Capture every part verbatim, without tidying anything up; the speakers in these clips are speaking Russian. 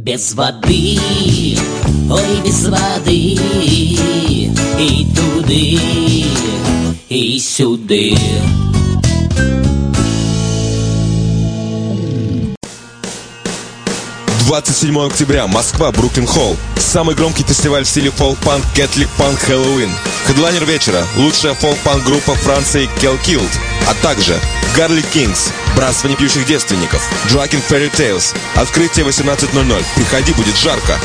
Без воды, ой, без воды, и туды, и сюды. двадцать седьмого октября, Москва, Бруклин Холл. Самый громкий фестиваль в стиле фолк-панк, кэтлик-панк, Хэллоуин. Хедлайнер вечера – лучшая фолк-панк-группа Франции Kill Killed. А также Garlic Kings, Братство непьющих девственников, Dragon Fairy Tales. Открытие восемнадцать ноль ноль. Приходи, будет жарко.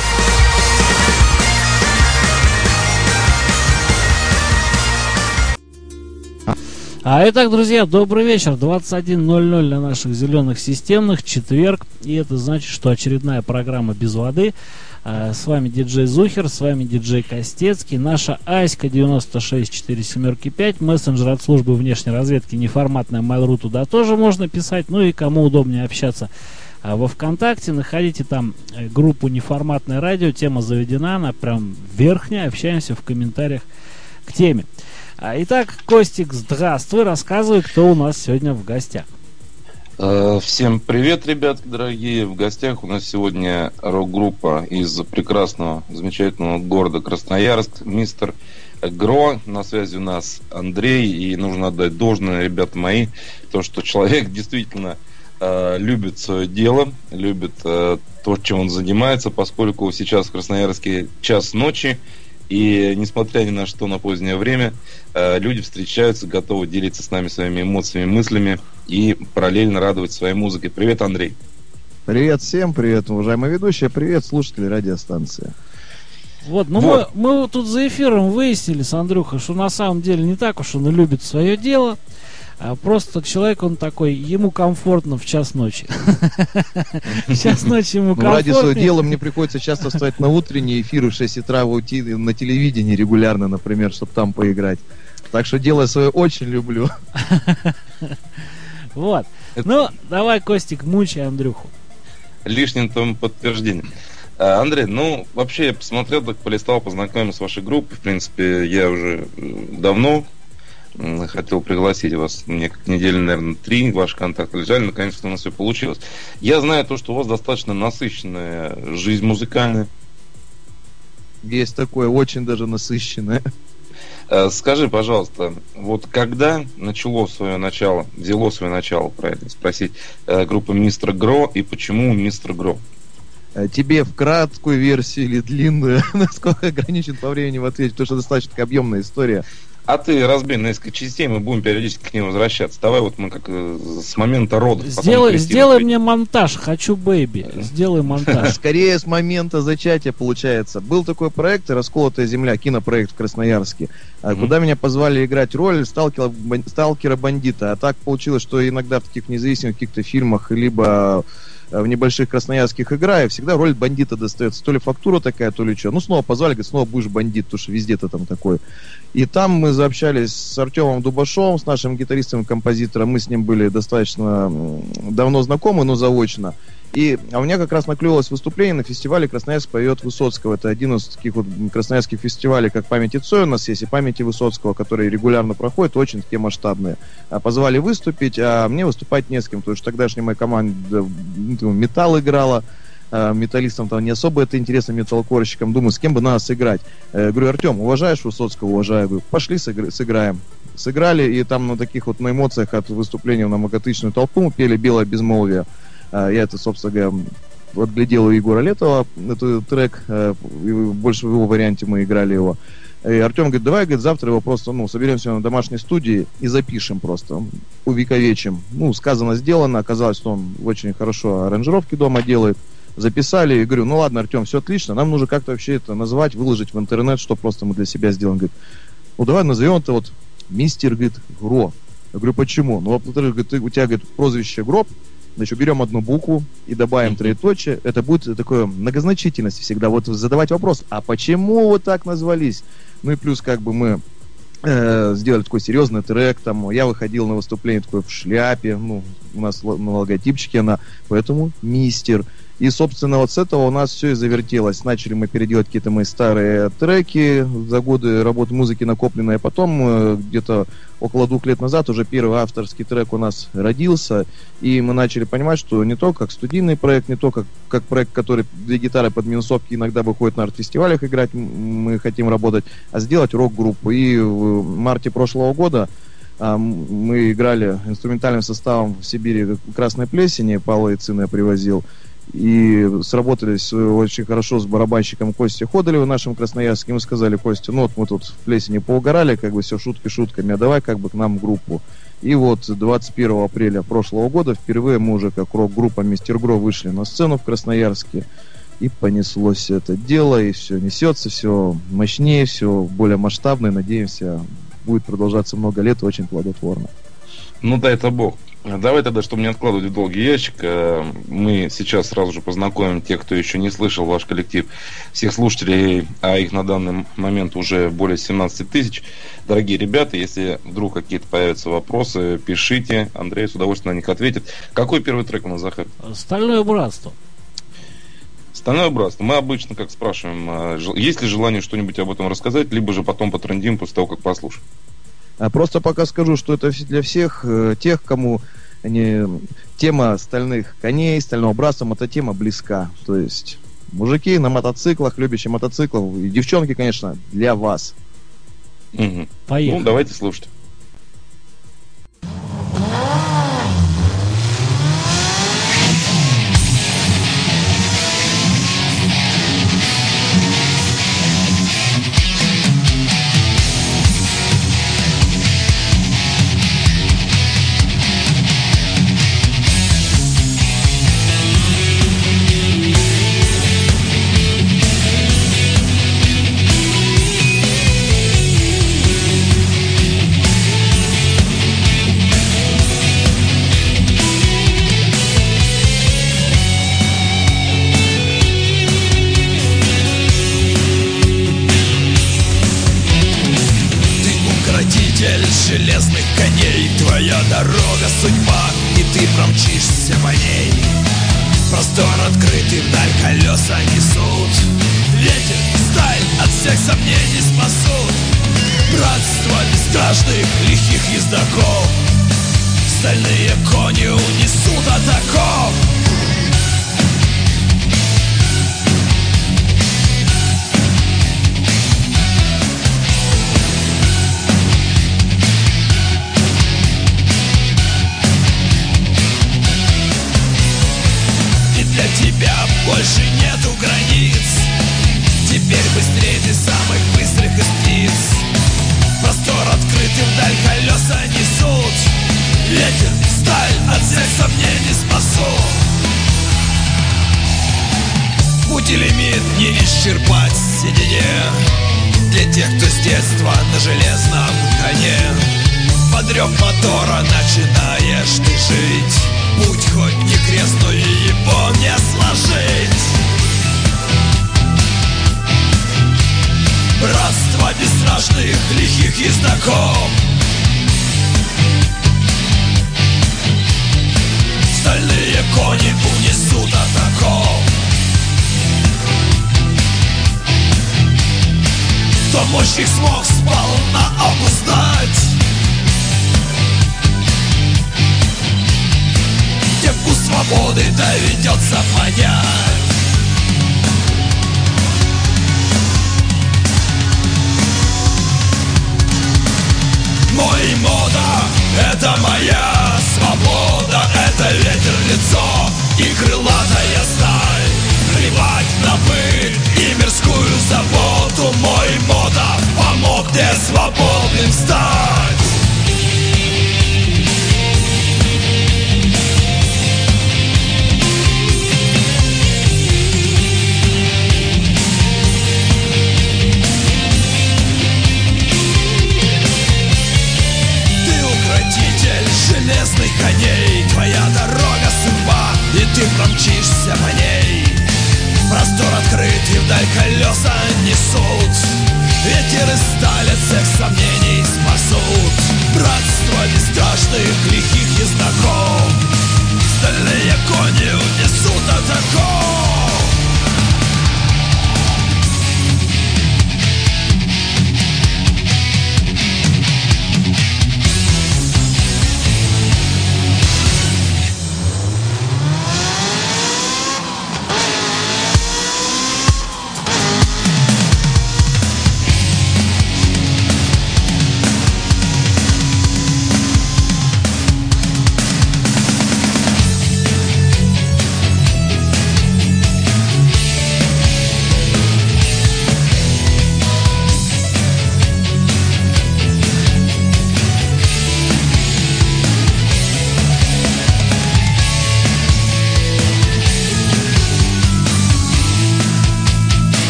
А итак, друзья, добрый вечер. двадцать один ноль ноль на наших зеленых системных, четверг. И это значит, что очередная программа «Без воды». С вами диджей Зухер, с вами диджей Костецкий. Наша Аська девяносто шесть четыре семь пять, мессенджер от службы внешней разведки неформатная Mail.ru, туда тоже можно писать. Ну и кому удобнее общаться во ВКонтакте, находите там группу «Неформатное радио», тема заведена, она прям верхняя, общаемся в комментариях к теме. Итак, Костик, здравствуй, рассказывай, кто у нас сегодня в гостях. Всем привет, ребятки дорогие. В гостях у нас сегодня рок-группа из прекрасного, замечательного города Красноярск, мистер Гро. На связи у нас Андрей, и нужно отдать должное, ребята мои, то, что человек действительно э, любит свое дело, любит э, то, чем он занимается, поскольку сейчас в Красноярске час ночи. И несмотря ни на что, на позднее время, э, люди встречаются, готовы делиться с нами своими эмоциями, мыслями и параллельно радовать своей музыкой. Привет, Андрей. Привет всем, привет, уважаемые ведущие, привет, слушатели радиостанции. Вот, ну вот. Мы, мы тут за эфиром выяснили с Андрюхой, что на самом деле не так уж он и любит свое дело. А просто человек, он такой, ему комфортно в час ночи. В час ночи ему комфортно. Ради своего дела мне приходится часто вставать на утренние эфиры в шесть утра, уйти на телевидении регулярно, например, чтобы там поиграть. Так что дело свое очень люблю. Вот. Ну, давай, Костик, мучай Андрюху. Лишним тому подтверждением. Андрей, ну, вообще я посмотрел, так полистал, познакомился с вашей группой. В принципе, я уже давно хотел пригласить вас, мне как недели, наверное, три ваши контакты лежали, наконец-то у нас все получилось. Я знаю то, что у вас достаточно насыщенная жизнь музыкальная. Есть такое, очень даже насыщенное. Скажи, пожалуйста, вот когда начало свое начало, взяло свое начало, правильно спросить, группа мистер Гро, и почему мистер Гро? Тебе в краткую версию или длинную, насколько ограничен по времени в ответе, потому что достаточно такая объемная история. А ты разбей на несколько частей, мы будем периодически к ним возвращаться. Давай вот мы как с момента родов. Сделай, сделай мне монтаж, хочу бэйби. Сделай монтаж. Скорее с момента зачатия получается. Был такой проект «Расколотая земля», кинопроект в Красноярске, mm-hmm. куда меня позвали играть роль сталкера, сталкера-бандита. А так получилось, что иногда в таких независимых каких-то фильмах, либо в небольших красноярских играх всегда роль бандита достается. То ли фактура такая, то ли что. Ну, снова позвали, говорят, снова будешь бандит, потому что везде ты там такой. И там мы заобщались с Артемом Дубашовым, с нашим гитаристом и композитором. Мы с ним были достаточно давно знакомы, но заочно. И, а у меня как раз наклевалось выступление на фестивале «Красноярск поет Высоцкого». Это один из таких вот красноярских фестивалей, как «Памяти Цоя» у нас есть, и «Памяти Высоцкого», которые регулярно проходят, очень такие масштабные. А позвали выступить, а мне выступать не с кем, потому что тогдашняя моя команда металл играла, а металлистам там не особо это интересно, металлкорщикам. Думаю, с кем бы надо сыграть. Я говорю, Артем, уважаешь Высоцкого? Уважаю. Говорю, пошли сыграем. Сыграли, и там на таких вот на эмоциях от выступления на многотысячную толпу мы пели «Белое безмолвие». Я это, собственно говоря, отглядел у Егора Летова, этот трек, больше в его варианте мы играли его. И Артем говорит, давай, говорит, завтра его просто, ну, соберемся на домашней студии и запишем просто, увековечим. Ну, сказано, сделано, оказалось, что он очень хорошо аранжировки дома делает. Записали, и говорю, ну ладно, Артем, все отлично, нам нужно как-то вообще это назвать, выложить в интернет, что просто мы для себя сделаем. Говорит, ну давай назовем это вот мистер, говорит, Гро. Я говорю, почему? Ну, во-первых, говорит, у тебя, говорит, прозвище Гроб. Значит, берем одну букву и добавим троеточие. Это будет такое многозначительность всегда. Вот задавать вопрос, а почему вот так назвались? Ну и плюс как бы мы э, сделали такой серьезный трек. Там, я выходил на выступление такой в шляпе. Ну, у нас на логотипчике она. Поэтому мистер. И, собственно, вот с этого у нас все и завертелось. Начали мы переделать какие-то мои старые треки за годы работы музыки накопленные. Потом, э, где-то около двух лет назад, уже первый авторский трек у нас родился. И мы начали понимать, что не то как студийный проект, не то как, как проект, который две гитары под минусовки иногда выходит на арт-фестивалях играть, мы хотим работать, а сделать рок-группу. И в марте прошлого года а, мы играли инструментальным составом в Сибири «Красной плесени», Павла Ицина я привозил. И сработались очень хорошо с барабанщиком Костей Ходолевым, нашим красноярским, и сказали: Костя, ну вот мы тут в плесени поугорали, как бы все шутки шутками, а давай как бы к нам в группу. И вот двадцать первого апреля прошлого года впервые мы уже как рок-группа Мистер Гро вышли на сцену в Красноярске, и понеслось это дело, и все несется, все мощнее, все более масштабно, и, надеемся, будет продолжаться много лет и очень плодотворно. Ну да, это бог. Давай тогда, чтобы не откладывать в долгий ящик, мы сейчас сразу же познакомим тех, кто еще не слышал ваш коллектив, всех слушателей, а их на данный момент уже более семнадцать тысяч. Дорогие ребята, если вдруг какие-то появятся вопросы, пишите, Андрей с удовольствием на них ответит. Какой первый трек у нас, Захар? «Стальное братство». «Стальное братство». Мы обычно как спрашиваем, есть ли желание что-нибудь об этом рассказать, либо же потом потрендим после того, как послушаем. Просто пока скажу, что это для всех э, тех, кому не, тема стальных коней, стального братства, эта тема близка. То есть мужики на мотоциклах, любящие мотоциклов, и девчонки, конечно, для вас. Угу. Поехали. Ну, давайте слушать. Железных коней, твоя дорога судьба, и ты промчишься по ней. Простор открытый, вдаль колеса несут, ветер, сталь от всех сомнений спасут. Братство бесстрашных, лихих ездаков, стальные кони унесут от оков. Для тебя больше нету границ. Теперь быстрее ты самых быстрых из птиц. Простор открытый, вдаль колеса несут, ветер, сталь от всех сомнений спасут. Путь и лимит не исчерпать в седине для тех, кто с детства на железном коне. Под рев мотора начинаешь ты жить. Путь хоть не крест, но и его не сложить. Братство бесстрашных, лихих ездаков, стальные кони унесут от оков. Кто мощь их смог сполна обуздать, тем вкус свободы доведется понять. Мой мода — это моя свобода, это ветер в лицо и крылатая сталь. Плевать на быт и мирскую заботу, мой мода помог мне свободным стать. Железных коней, твоя дорога судьба, и ты промчишься по ней. Простор открытый, вдаль колеса несут, ветер и сталь от всех сомнений спасут. Братство бесстрашных, лихих ездаков, стальные кони унесут от оков.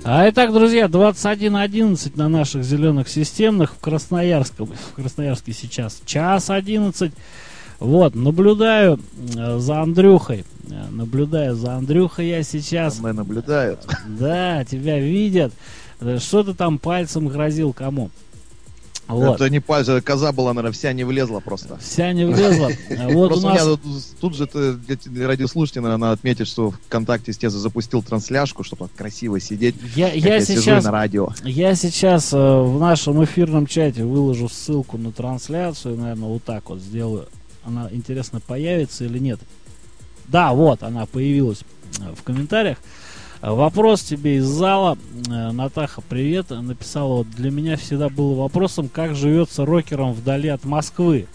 А итак, друзья, двадцать один одиннадцать на наших зеленых системных в Красноярске. В Красноярске сейчас час одиннадцать. Вот, наблюдаю э, за Андрюхой. Э, наблюдаю за Андрюхой я сейчас. Мы наблюдают. Да, тебя видят. Э, Что ты там пальцем грозил кому? Вот. Это не пальцы, это коза была, наверное, вся не влезла просто. Вся не влезла. Вот у Просто нас... у меня тут, тут же ты, для, для радиослушателей, наверное, надо отметить, что ВКонтакте, естественно, запустил трансляшку, чтобы так красиво сидеть. Я, как я, я сейчас, сижу на радио. я сейчас э, в нашем эфирном чате выложу ссылку на трансляцию, наверное, вот так вот сделаю. Она, интересно, появится или нет? Да, вот, она появилась э, в комментариях. Вопрос тебе из зала. Натаха, привет. Написала, вот для меня всегда было вопросом, как живется рокерам вдали от Москвы.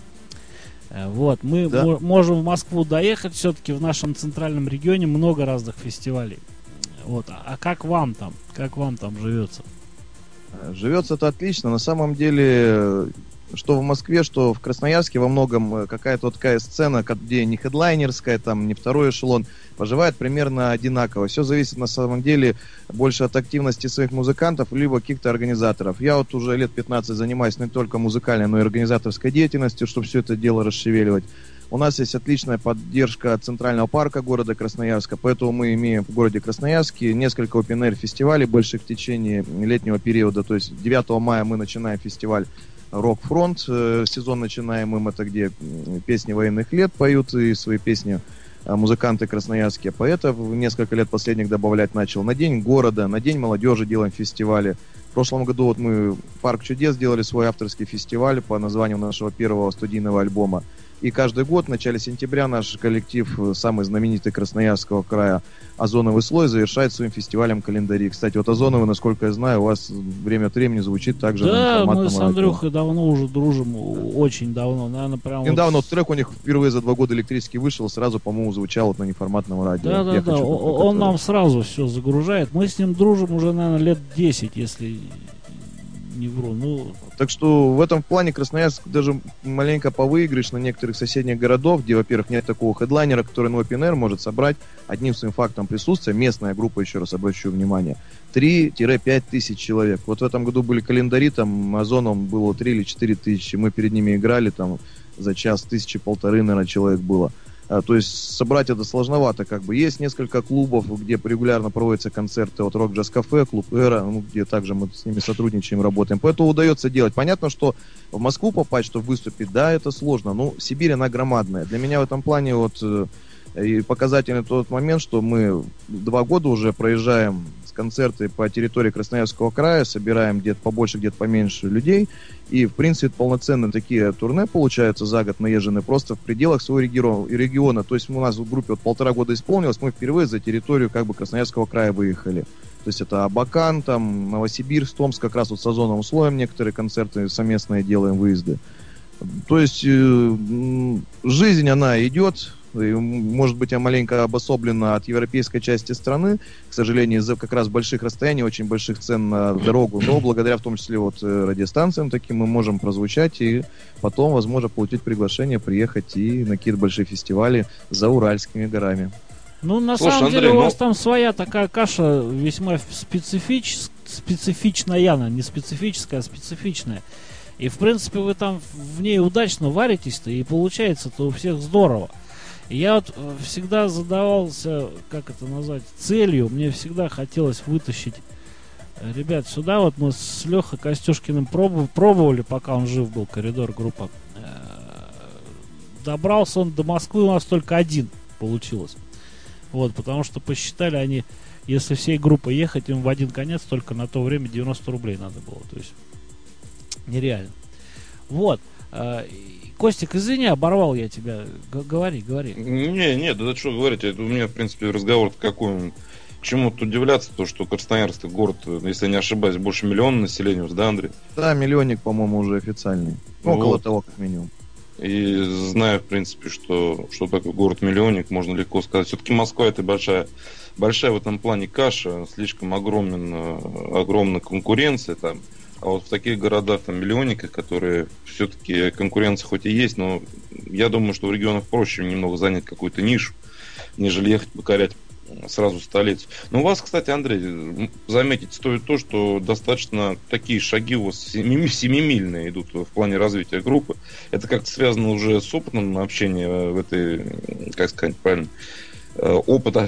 Вот, мы Да. мо- можем в Москву доехать, все-таки в нашем центральном регионе много разных фестивалей. Вот, а, а как вам там? Как вам там живется? Живется-то отлично. На самом деле, что в Москве, что в Красноярске во многом какая-то вот такая сцена, где не хедлайнерская, там не второй эшелон, поживает примерно одинаково. Все зависит на самом деле больше от активности своих музыкантов, либо каких-то организаторов. Я вот уже лет пятнадцать занимаюсь не только музыкальной, но и организаторской деятельностью, чтобы все это дело расшевеливать. У нас есть отличная поддержка Центрального парка города Красноярска, поэтому мы имеем в городе Красноярске несколько опен-эйр фестивалей больших в течение летнего периода. То есть девятого мая мы начинаем фестиваль Рок-фронт. Сезон начинаем им, это где песни военных лет поют и свои песни музыканты красноярские. Поэтов несколько лет последних добавлять начал. На День города, на День молодежи делаем фестивали. В прошлом году вот мы в Парк чудес делали свой авторский фестиваль по названию нашего первого студийного альбома. И каждый год в начале сентября наш коллектив, самый знаменитый Красноярского края, Озоновый слой, завершает своим фестивалем календари. Кстати, вот Озоновый, насколько я знаю, у вас время от времени звучит также на Да, информатном мы с радио. Андрюхой давно уже дружим, очень давно, наверное, прям... Недавно вот... вот трек у них впервые за два года электрический вышел, сразу, по-моему, звучал вот на неформатном радио. Да, да, Я да, хочу о- только он это- нам сразу все загружает. Мы с ним дружим уже, наверное, лет десять, если не вру. Ну, Так что в этом плане Красноярск даже маленько повыигрыш на некоторых соседних городов, где, во-первых, нет такого хедлайнера, который на опен-эйр может собрать одним своим фактом присутствия, местная группа, еще раз обращу внимание, три-пять тысяч человек. Вот в этом году были календари, там Озоном было три или четыре тысячи, мы перед ними играли, там за час тысячи полторы, наверное, человек было. А, то есть собрать это сложновато, как бы. Есть несколько клубов, где регулярно проводятся концерты, вот Рок Джаз Кафе, клуб Эра, ну, где также мы с ними сотрудничаем, работаем. Поэтому удается делать. Понятно, что в Москву попасть, чтобы выступить, да, это сложно. Но Сибирь, она громадная. Для меня в этом плане вот э, и показательный тот момент, что мы два года уже проезжаем с концерты по территории Красноярского края, собираем где-то побольше, где-то поменьше людей. И, в принципе, полноценные такие турне, получаются, за год наезжены просто в пределах своего региона. То есть у нас в группе вот полтора года исполнилось, мы впервые за территорию как бы Красноярского края выехали. То есть это Абакан, там, Новосибирск, Томск, как раз вот с озоновым слоем некоторые концерты совместные делаем, выезды. То есть э, жизнь, она идет. И, может быть, она маленько обособлена от европейской части страны, к сожалению, из-за как раз больших расстояний, очень больших цен на дорогу, но благодаря в том числе вот радиостанциям таким мы можем прозвучать и потом, возможно, получить приглашение приехать и на какие-то большие фестивали за Уральскими горами. ну на Слушай, самом Андрей, деле у ну- вас там своя такая каша весьма специфич... специфичная, она не специфическая, а специфичная. И, в принципе, вы там в ней удачно варитесь-то, и получается-то у всех здорово. И я вот э, всегда задавался, как это назвать, целью. Мне всегда хотелось вытащить э, ребят сюда. Вот мы с Лехой Костюшкиным пробов- пробовали, пока он жив был, коридор группа. Э, добрался он до Москвы, у нас только один получилось. Вот, потому что посчитали они, если всей группой ехать, им в один конец только на то время девяносто рублей надо было. То есть нереально. Вот. Э, Костик, извини, оборвал я тебя. Г- говори, говори. Не, не, да что говорить, это у меня, в принципе, разговор какой. К чему тут удивляться, то, что Красноярск город, если я не ошибаюсь, больше миллиона населения, да, Андрей? Да, миллионник, по-моему, уже официальный. Ну Около вот. того, как минимум. И знаю, в принципе, что, что такое город-миллионник, можно легко сказать. Все-таки Москва это большая, большая в этом плане каша, слишком огромен, огромная конкуренция там. А вот в таких городах, там, миллионниках, которые все-таки конкуренция хоть и есть, но я думаю, что в регионах проще немного занять какую-то нишу, нежели ехать покорять сразу в столицу. Но у вас, кстати, Андрей, заметить стоит то, что достаточно такие шаги у вас семимильные идут в плане развития группы. Это как-то связано уже с опытом общения в этой, как сказать правильно, опыта.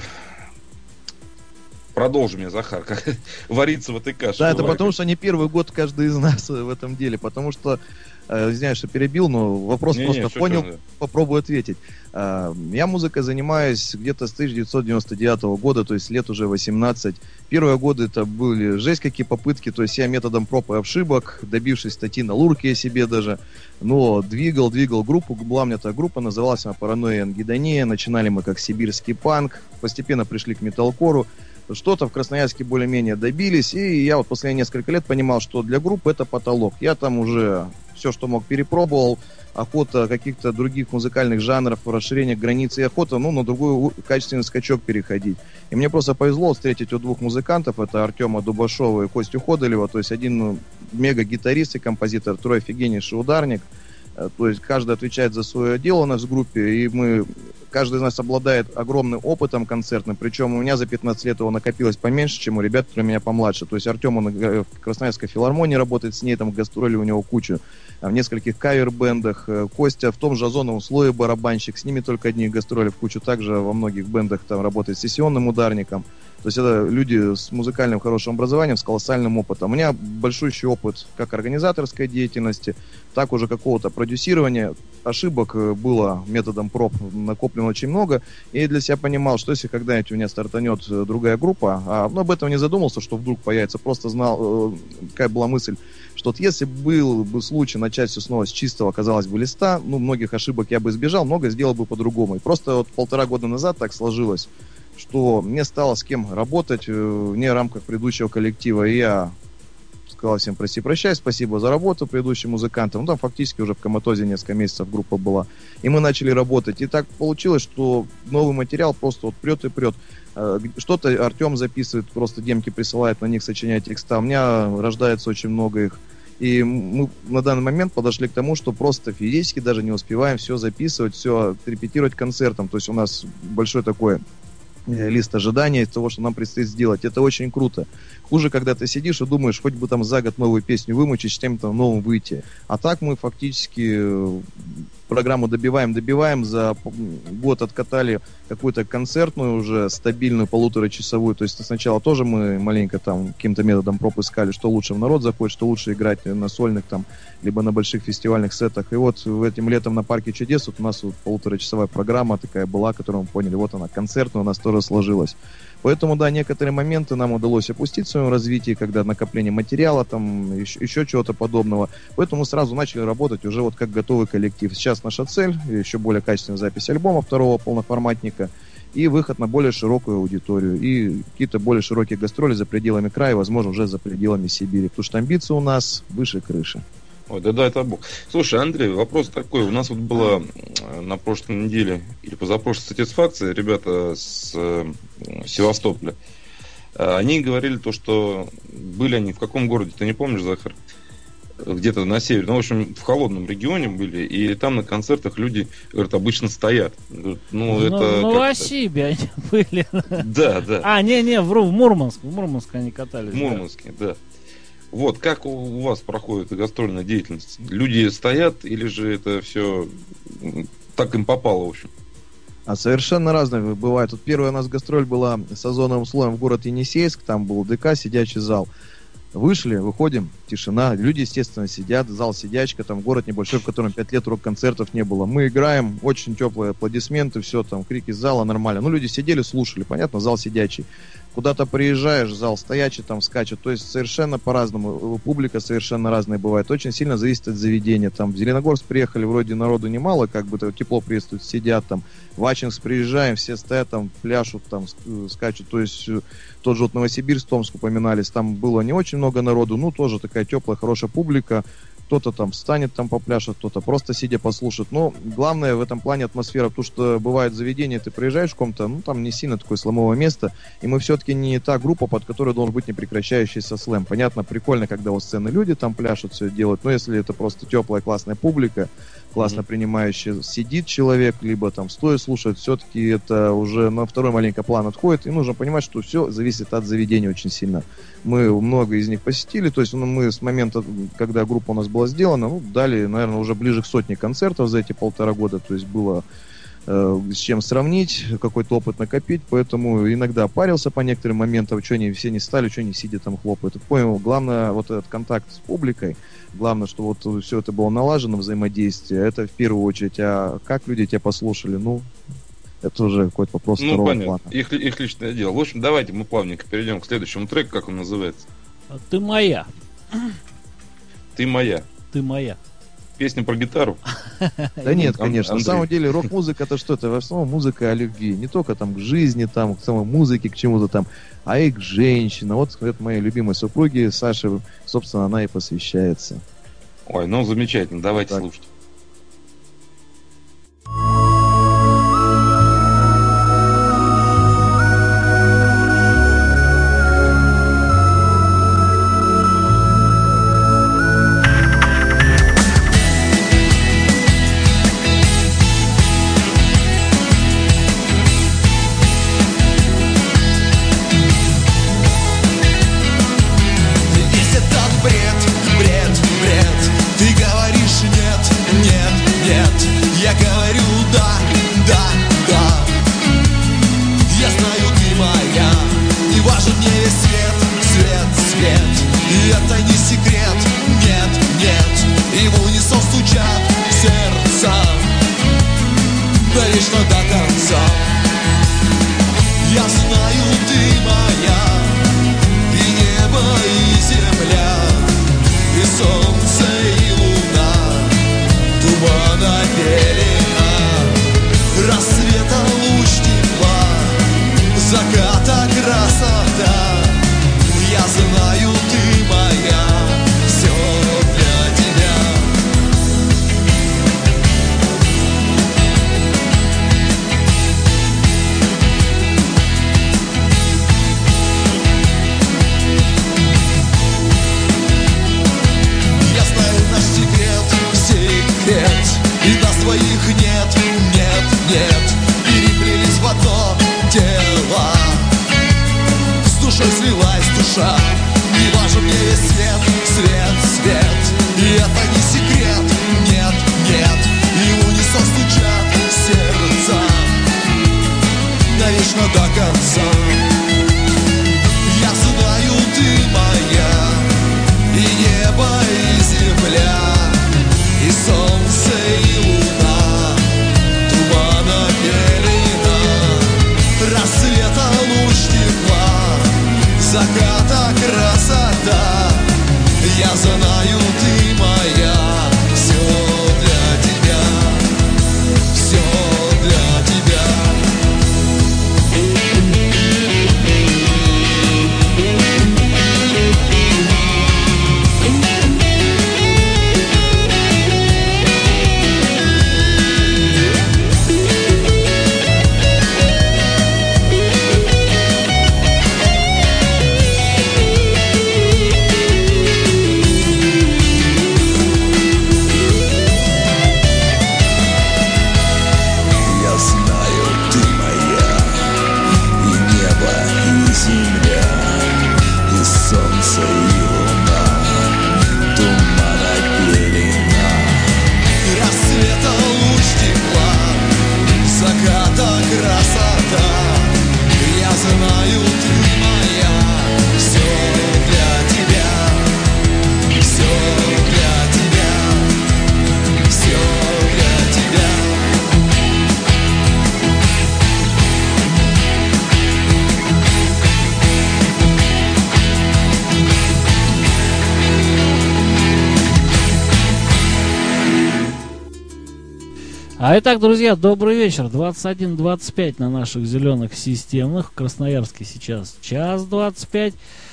Продолжи мне, Захар, как вариться в этой каше. Да, это потому, что не первый год каждый из нас в этом деле, потому что, э, извиняюсь, что перебил, но вопрос не, просто не, понял, все, попробую ответить. Э, я музыкой занимаюсь где-то с тысяча девятьсот девяносто девятого года, то есть лет уже восемнадцать. Первые годы это были жесть какие попытки, то есть я методом проб и ошибок, добившись статьи на Лурке себе даже, но двигал, двигал группу, была у меня эта группа, называлась она «Паранойя и ангидония», начинали мы как сибирский панк, постепенно пришли к металкору, что-то в Красноярске более-менее добились, и я вот последние несколько лет понимал, что для группы это потолок. Я там уже все, что мог, перепробовал, охота каких-то других музыкальных жанров, расширение границ и охота, ну, на другой качественный скачок переходить. И мне просто повезло встретить у двух музыкантов, это Артема Дубашова и Костю Ходолева, то есть один мега-гитарист и композитор, второй офигеннейший ударник. То есть каждый отвечает за свое дело у нас в группе, и мы, каждый из нас обладает огромным опытом концертным, причем у меня за пятнадцать лет его накопилось поменьше, чем у ребят, которые меня помладше. То есть Артем, он в Красноярской филармонии работает, с ней там гастроли у него кучу, в нескольких кавер-бендах. Костя в том же озоновом слое барабанщик, с ними только одни гастроли в кучу, также во многих бендах там работает сессионным ударником. То есть это люди с музыкальным хорошим образованием, с колоссальным опытом. У меня большущий опыт как организаторской деятельности, так уже какого-то продюсирования. Ошибок было методом проб накоплено очень много. И для себя понимал, что если когда-нибудь у меня стартанет другая группа, а ну, об этом не задумался, что вдруг появится, просто знал, какая была мысль, что вот если был бы случай начать все снова с чистого, казалось бы, листа, ну, многих ошибок я бы избежал, много сделал бы по-другому. И просто вот полтора года назад так сложилось, что мне стало с кем работать вне рамках предыдущего коллектива. И я сказал всем прости, прощай, спасибо за работу предыдущим музыкантам. Ну, там фактически уже в коматозе несколько месяцев группа была. И мы начали работать. И так получилось, что новый материал просто вот прет и прет. Что-то Артем записывает, просто демки присылает, на них сочиняет текста. У меня рождается очень много их. И мы на данный момент подошли к тому, что просто физически даже не успеваем все записывать, все репетировать концертом. То есть у нас большой такой лист ожидания того, что нам предстоит сделать. Это очень круто. Хуже, когда ты сидишь и думаешь, хоть бы там за год новую песню вымучить, с чем-то новым выйти. А так мы фактически программу добиваем, добиваем. За год откатали какую-то концертную уже стабильную полуторачасовую. То есть сначала тоже мы маленько там каким-то методом проб искали, что лучше в народ заходит, что лучше играть на сольных там, либо на больших фестивальных сетах. И вот этим летом на Парке чудес вот у нас вот полуторачасовая программа такая была, которую мы поняли, вот она концертная у нас тоже сложилась. Поэтому, да, некоторые моменты нам удалось опустить в своем развитии, когда накопление материала, там, еще, еще чего-то подобного. Поэтому мы сразу начали работать уже вот как готовый коллектив. Сейчас наша цель, еще более качественная запись альбома второго полноформатника и выход на более широкую аудиторию. И какие-то более широкие гастроли за пределами края, возможно, уже за пределами Сибири. Потому что амбиции у нас выше крыши. Ой, да-да, это бог. Слушай, Андрей, вопрос такой. У нас вот была на прошлой неделе или позапрошлой сатисфакции ребята с э, Севастополя. Они говорили то, что были они в каком городе, ты не помнишь, Захар? Где-то на севере, ну, в общем, в холодном регионе были, и там на концертах люди, говорят, обычно стоят. Ну, ну это... В Новосибе они были. Да, да. А, не-не, вру, в Мурманск. В Мурманск они катались. В Мурманске, да. да. Вот, как у вас проходит гастрольная деятельность? Люди стоят или же это все так им попало, в общем? А совершенно разные бывают. Вот первая у нас гастроль была с озоновым слоем в город Енисейск, там был ДК, сидячий зал. Вышли, выходим, тишина, люди, естественно, сидят, зал сидячка, там город небольшой, в котором пять лет рок-концертов не было. Мы играем, очень теплые аплодисменты, все там, крики из зала, нормально. Ну, люди сидели, слушали, понятно, зал сидячий. Куда-то приезжаешь, зал стоячий, там скачет, то есть совершенно по-разному, публика совершенно разная бывает, очень сильно зависит от заведения. Там в Зеленогорск приехали, вроде народу немало, как бы тепло приветствуют, сидят там. В Ачинск приезжаем, все стоят там, пляшут, там скачут, то есть тот же вот Новосибирск, Томск упоминались, там было не очень много народу, ну тоже такая теплая, хорошая публика. Кто-то там встанет, там попляшет, кто-то просто сидя послушает. Но главное в этом плане атмосфера, потому что бывает заведение, ты приезжаешь в каком-то, ну там не сильно такое слэмовое место, и мы все-таки не та группа, под которой должен быть непрекращающийся слэм. Понятно, прикольно, когда у сцены люди там пляшут, все делают, но если это просто теплая, классная публика, классно mm-hmm. принимающие, сидит человек, либо там стоя слушает, все-таки это уже на второй маленький план отходит, и нужно понимать, что все зависит от заведения очень сильно. Мы много из них посетили, то есть ну, мы с момента, когда группа у нас была сделана, ну, дали, наверное, уже ближе к сотне концертов за эти полтора года, то есть было э, с чем сравнить, какой-то опыт накопить, поэтому иногда парился по некоторым моментам, что они все не стали, что они сидят там хлопают. Понял, главное вот этот контакт с публикой, главное, что вот все это было налажено, взаимодействие, это в первую очередь, а как люди тебя послушали, ну, это уже какой-то вопрос ну, второго понятно. плана. Их, их личное дело. В общем, давайте мы плавненько перейдем к следующему треку, как он называется. Ты моя. Ты моя. Ты моя. Песня про гитару? Да нет, конечно. Андрей. На самом деле рок-музыка это что? Это в основном музыка о любви. Не только там к жизни, там, к самой музыке, к чему-то там, а и к женщинам. Вот это моей любимой супруге Саше, собственно, она и посвящается. Ой, ну замечательно. Давайте так. слушать. А итак, друзья, добрый вечер. двадцать один двадцать пять на наших зеленых системных. В Красноярске сейчас час двадцать пять.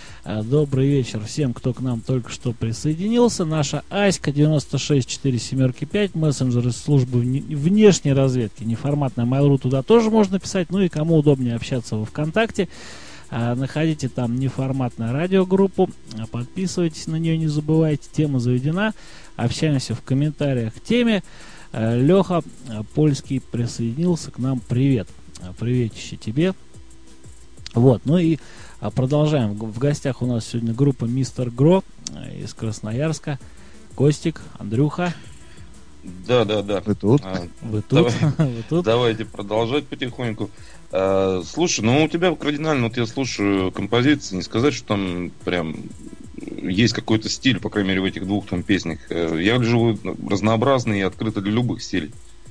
Добрый вечер всем, кто к нам только что присоединился. Наша Аська девяносто шесть четыре семерки пять, мессенджер из службы внешней разведки, неформатная Mail.ru, туда тоже можно писать. Ну и кому удобнее общаться во ВКонтакте, находите там неформатную радиогруппу, подписывайтесь на нее, не забывайте, тема заведена. Общаемся в комментариях к теме. Леха Польский присоединился к нам. Привет. Приветище тебе. Вот, ну и продолжаем. В гостях у нас сегодня группа Мистер Гро из Красноярска. Костик, Андрюха. Да, да, да. Вы тут? А, Вы тут? давай, Вы тут? Давайте продолжать потихоньку. А, слушай, ну у тебя кардинально, вот я слушаю композиции, не сказать, что там прям есть какой-то стиль, по крайней мере, в этих двух там песнях. Я гляжу, разнообразный и открыто для любых стилей.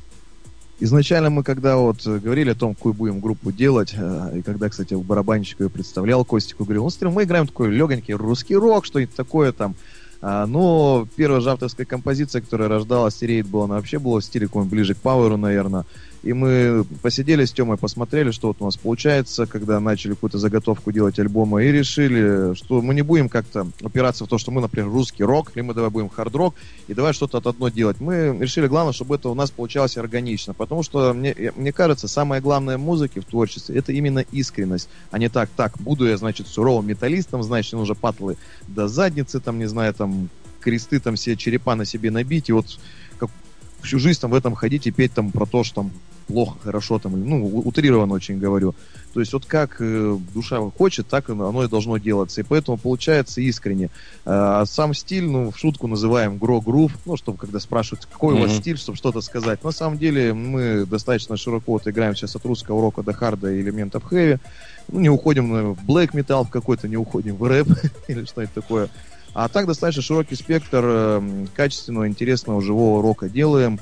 Изначально мы, когда вот говорили о том, какую будем группу делать, и когда, кстати, барабанщик ее представлял, Костику говорил, ну, смотри, мы играем такой легонький русский рок, что-нибудь такое там. А, но первая же авторская композиция, которая рождалась, Рейд была, она вообще была в стиле какой-нибудь ближе к пауэру, наверное. И мы посидели с Тёмой, посмотрели, что вот у нас получается, когда начали какую-то заготовку делать альбома, и решили, что мы не будем как-то опираться в то, что мы, например, русский рок, или мы давай будем хард-рок, и давай что-то от одно делать. Мы решили, главное, чтобы это у нас получалось органично, потому что, мне, мне кажется, самое главное в музыке, в творчестве, это именно искренность, а не так, так, буду я, значит, суровым металлистом, значит, нужно патлы до задницы, там, не знаю, там, кресты, там, все черепа на себе набить, и вот как всю жизнь там в этом ходить и петь там про то, что там плохо, хорошо, там, ну, утрированно очень говорю. То есть вот как э, душа хочет, так оно и должно делаться. И поэтому получается искренне. А сам стиль, ну, в шутку называем гро-грув, ну, чтобы когда спрашивают, какой mm-hmm. у вас стиль, чтобы что-то сказать. На самом деле мы достаточно широко вот играем сейчас от русского рока до харда и элементов хэви. Ну, не уходим в блэк металл какой-то, не уходим в рэп или что-нибудь такое. А так достаточно широкий спектр э, качественного, интересного, живого рока делаем.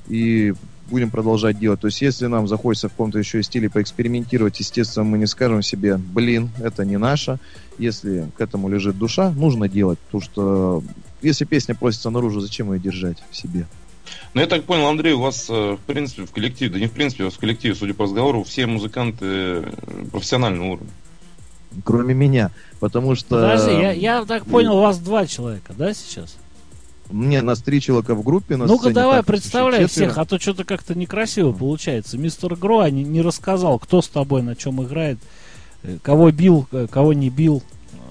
И будем продолжать делать. То есть, если нам захочется в каком-то еще стиле поэкспериментировать, естественно, мы не скажем себе, блин, это не наше. Если к этому лежит душа, нужно делать. Потому что если песня просится наружу, зачем ее держать в себе? Ну, я так понял, Андрей, у вас, в принципе, в коллективе, да не в принципе, у вас в коллективе, судя по разговору, все музыканты профессионального уровня. Кроме меня. Потому что... Подожди, я, я так понял, у вас два человека, да, сейчас? Мне нас три человека в группе. На Ну-ка давай так, представляй всех, а то что-то как-то некрасиво получается. Мистер Гро не, не рассказал, кто с тобой, на чем играет, кого бил, кого не бил.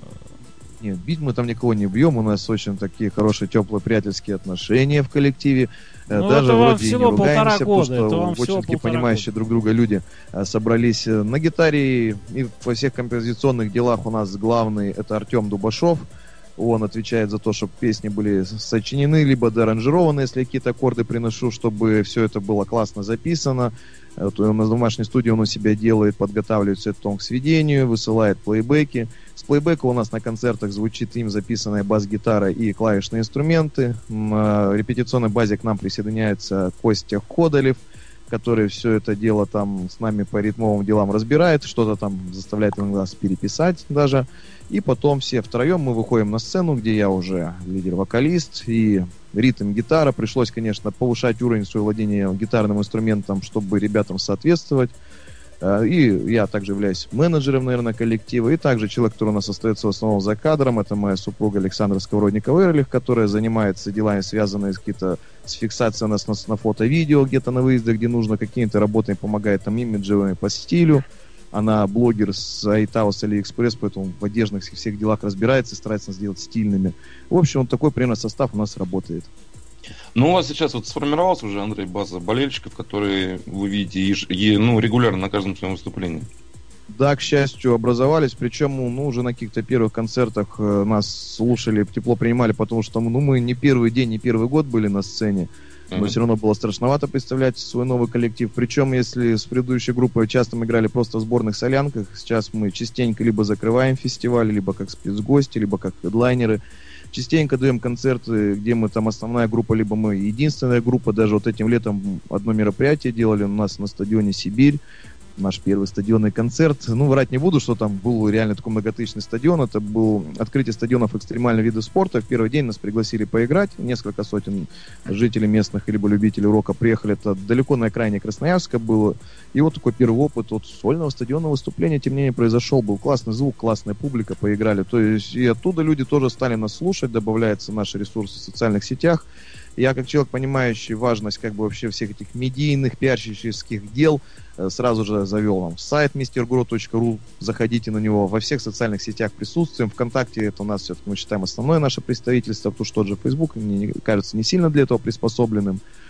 Нет, бить мы там никого не бьем, у нас очень такие хорошие, теплые, приятельские отношения в коллективе. Ну, даже вроде и не года, ругаемся, потому что очень такие понимающие друг друга люди собрались на гитаре, и во всех композиционных делах у нас главный это Артем Дубашов. Он отвечает за то, чтобы песни были сочинены, либо доаранжированы, если какие-то аккорды приношу, чтобы все это было классно записано. Вот он на домашней студии он у себя делает, подготавливает все это к сведению, высылает плейбеки. С плейбека у нас на концертах звучит им записанная бас-гитара и клавишные инструменты. На репетиционной базе к нам присоединяется Костя Ходолев, который все это дело там с нами по ритмовым делам разбирает, что-то там заставляет иногда переписать даже. И потом все втроем мы выходим на сцену, где я уже лидер-вокалист и ритм-гитара. Пришлось, конечно, повышать уровень своего владения гитарным инструментом, чтобы ребятам соответствовать. И я также являюсь менеджером, наверное, коллектива. И также человек, который у нас остается в основном за кадром, это моя супруга Александра Сковородникова-Эрлих, которая занимается делами, связанными с, какие-то, с фиксацией у нас на, на фото-видео, где-то на выездах, где нужно, какими-то работами помогает там имиджевыми по стилю. Она блогер с Айтау, с Алиэкспресс, поэтому в одежных всех делах разбирается и старается сделать стильными. В общем, вот такой примерно состав у нас работает. Ну, у вас сейчас вот сформировался уже, Андрей, база болельщиков, которые вы видите еж... е... ну, регулярно на каждом своем выступлении. Да, к счастью, образовались, причем ну, уже на каких-то первых концертах э, нас слушали, тепло принимали, потому что ну, мы не первый день, не первый год были на сцене. Но mm-hmm. все равно было страшновато представлять свой новый коллектив. Причем, если с предыдущей группой часто мы играли просто в сборных солянках, сейчас мы частенько либо закрываем фестиваль, либо как спецгости, либо как хедлайнеры. Частенько даем концерты, где мы там основная группа, либо мы единственная группа. Даже вот этим летом одно мероприятие делали у нас на стадионе «Сибирь». Наш первый стадионный концерт. Ну, врать не буду, что там был реально такой многотысячный стадион. Это был открытие стадионов экстремальных видов спорта. В первый день нас пригласили поиграть. Несколько сотен жителей местных либо любителей рока приехали. Это далеко на окраине Красноярска было. И вот такой первый опыт от сольного стадионного выступления, тем не менее, произошел. Был классный звук, классная публика, поиграли. То есть и оттуда люди тоже стали нас слушать. Добавляются наши ресурсы в социальных сетях. Я, как человек, понимающий важность как бы вообще всех этих медийных, пиарщических дел, сразу же завел вам сайт мистер гро точка ру. Заходите на него. Во всех социальных сетях присутствуем. ВКонтакте это у нас все-таки, мы считаем, основное наше представительство, потому что тот же Facebook, мне кажется, не сильно для этого приспособленным.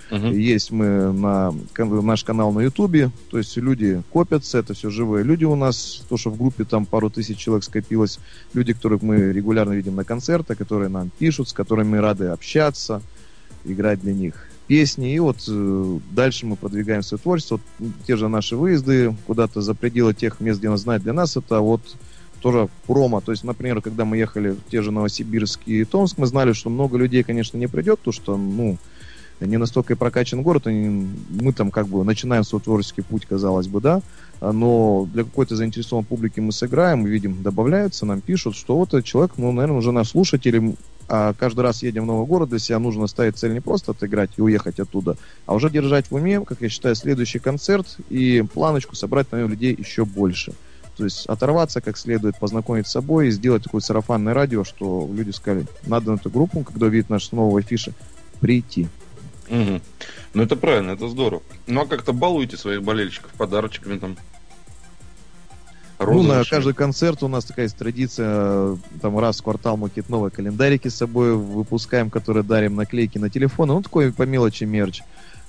Uh-huh. Есть мы на наш канал на Ютубе, то есть люди копятся, это все живые люди у нас, то, что в группе там пару тысяч человек скопилось, люди, которых мы регулярно видим на концертах, которые нам пишут, с которыми мы рады общаться, играть для них песни, и вот э, дальше мы продвигаем свое творчество. Вот, те же наши выезды куда-то за пределы тех мест, где нас знают, для нас это вот тоже промо. То есть, например, когда мы ехали в те же Новосибирск и Томск, мы знали, что много людей, конечно, не придет, потому что, ну, не настолько и прокачан город, и мы там как бы начинаем свой творческий путь, казалось бы, да, но для какой-то заинтересованной публики мы сыграем, мы видим, добавляются, нам пишут, что вот этот человек, ну, наверное, уже наш слушатель, а каждый раз едем в новый город, для себя нужно ставить цель не просто отыграть и уехать оттуда, а уже держать в уме, как я считаю, следующий концерт и планочку собрать, наверное, людей еще больше. То есть оторваться как следует, познакомить с собой и сделать такое сарафанное радио, что люди сказали, надо на эту группу, когда увидят наши новые афиши, прийти. Угу. Ну это правильно, это здорово. Ну а как-то балуете своих болельщиков подарочками там? Ну, на каждый концерт у нас такая есть традиция, там раз в квартал мы какие-то новые календарики с собой выпускаем, которые дарим, наклейки на телефоны, ну такой по мелочи мерч.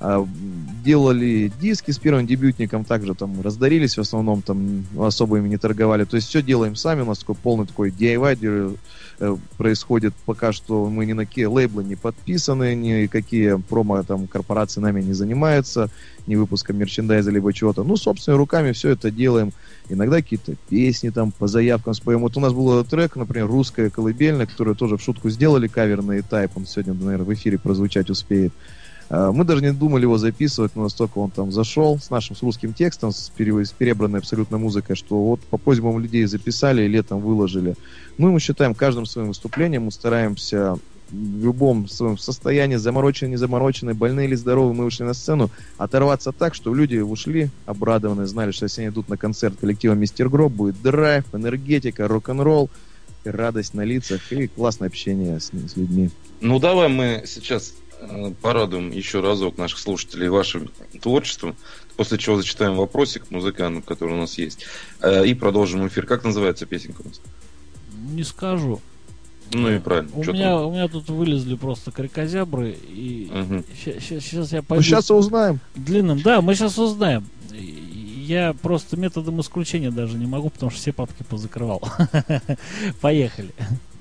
Делали диски с первым дебютником, также там раздарились, в основном там особо ими не торговали. То есть все делаем сами, у нас такой полный такой ди ай вай происходит. Пока что мы ни на какие лейблы не подписаны, ни какие промо там корпорации нами не занимаются, ни выпуском мерчендайза либо чего-то. Ну, собственными руками все это делаем. Иногда какие-то песни там по заявкам споем. Вот у нас был трек, например, «Русская колыбельная», которую тоже в шутку сделали, каверный тайп, он сегодня, наверное, в эфире прозвучать успеет. Мы даже не думали его записывать, но настолько он там зашел с нашим с русским текстом, с, пере, с перебранной абсолютно музыкой, что вот по просьбам людей записали и летом выложили. Ну и мы считаем, каждым своим выступлением мы стараемся в любом своем состоянии, замороченные, не замороченные, больные или здоровые, мы вышли на сцену, оторваться так, что люди ушли обрадованные, знали, что если они идут на концерт коллектива «Мистер Гроб», будет драйв, энергетика, рок-н-ролл, радость на лицах и классное общение с, с людьми. Ну давай мы сейчас порадуем еще разок наших слушателей вашим творчеством, после чего зачитаем вопросик музыкантам, который у нас есть, и продолжим эфир. Как называется песенка у нас? Не скажу. Ну и правильно. У меня, у меня тут вылезли просто крикозябры, и угу. щ- сейчас я пойду... Мы сейчас узнаем. Длинным, да, мы сейчас узнаем. Я просто методом исключения даже не могу, потому что все папки позакрывал. Поехали.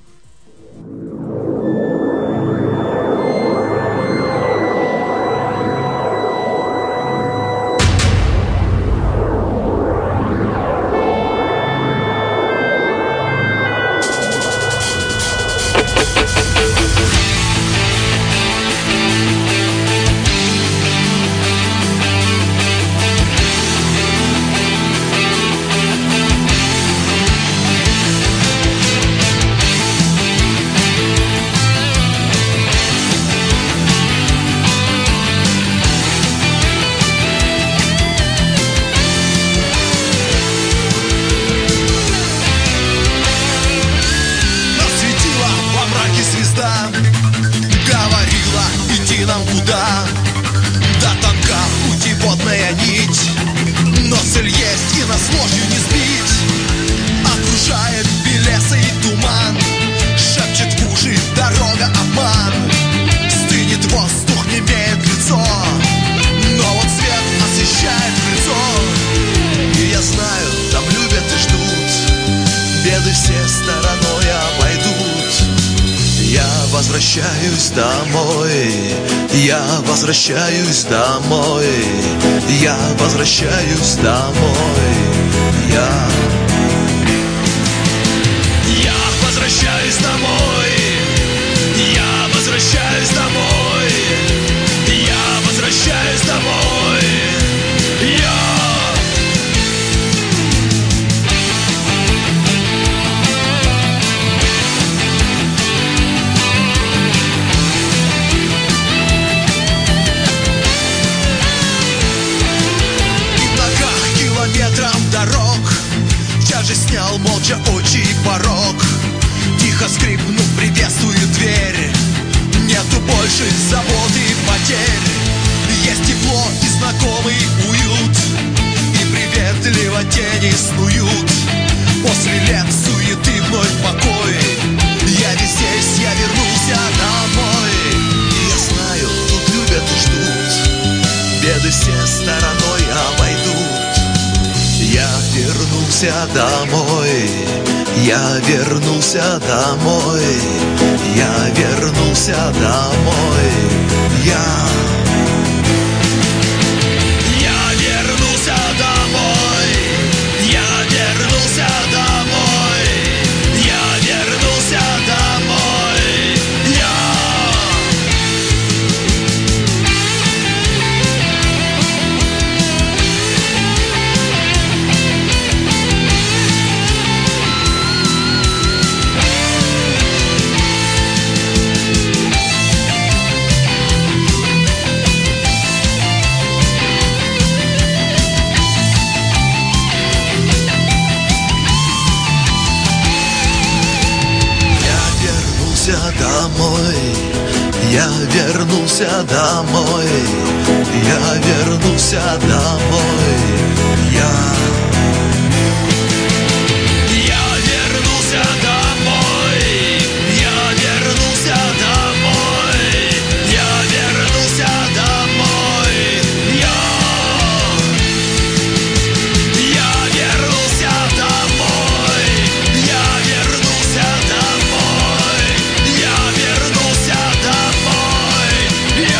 Возвращаюсь домой, я возвращаюсь домой, я возвращаюсь домой, я Я возвращаюсь домой, я возвращаюсь домой, я возвращаюсь домой, я дорог. Я же снял молча очи и порог. Тихо скрипнув, приветствую дверь. Нету больше забот и потерь. Есть тепло и знакомый уют. И приветливо тени снуют. После лет суеты вновь покой. Я весь здесь, я вернулся домой. И я знаю, тут любят и ждут. вернулся домой, я вернулся домой, я вернулся домой, я. Я вернулся домой, я вернулся домой, я вернулся домой, я. Домой, я вернулся домой, я вернулся домой, я. Я вернулся домой, я вернулся домой, я вернулся домой, я. Я вернулся домой, я вернулся домой. Я вернулся домой, я.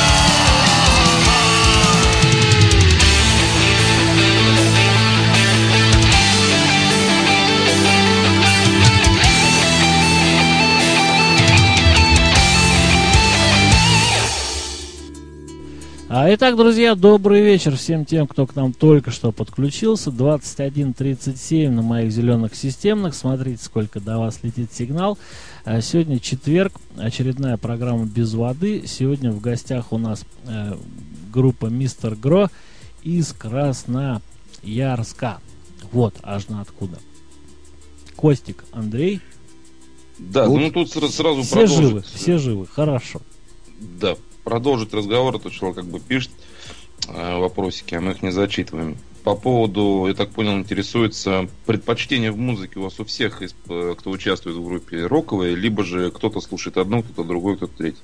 А, итак, друзья, добрый вечер всем тем, кто к нам только что подключился. двадцать один тридцать семь на моих зеленых системных. Смотрите, сколько до вас летит сигнал. А сегодня четверг, очередная программа «Без воды». Сегодня в гостях у нас э, группа «Мистер Гро» из Красноярска. Вот, аж на откуда. Костик, Андрей. Да, ну тут сра- сразу Все продолжить. живы, все живы, хорошо. Да, продолжить разговор, а то человек как бы пишет э, вопросики, а мы их не зачитываем. По поводу, я так понял, интересуется предпочтение в музыке у вас у всех, из, э, кто участвует в группе роковой, либо же кто-то слушает одно, кто-то другой, кто-то третий.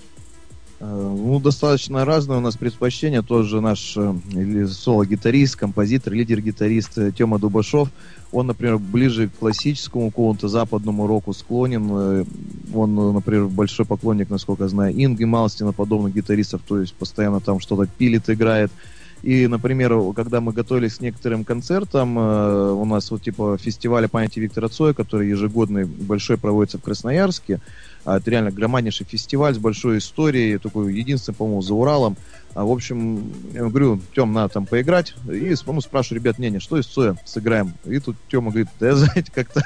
Ну, достаточно разное у нас предпочтение. Тоже наш э, соло-гитарист, композитор, лидер-гитарист э, Тёма Дубашов. Он, например, ближе к классическому какому-то западному року склонен. Э, он, например, большой поклонник, насколько я знаю, Инги Малстина, подобных гитаристов. То есть постоянно там что-то пилит, играет. И, например, когда мы готовились к некоторым концертам, э, у нас вот типа фестиваля памяти Виктора Цоя, который ежегодный большой проводится в Красноярске. А это реально громаднейший фестиваль с большой историей, такой единственный, по-моему, за Уралом. А, в общем, я говорю, Тём, надо там поиграть. И ну, спрашиваю ребят мнение, что из Цоя сыграем? И тут Тёма говорит, да я, знаете, как-то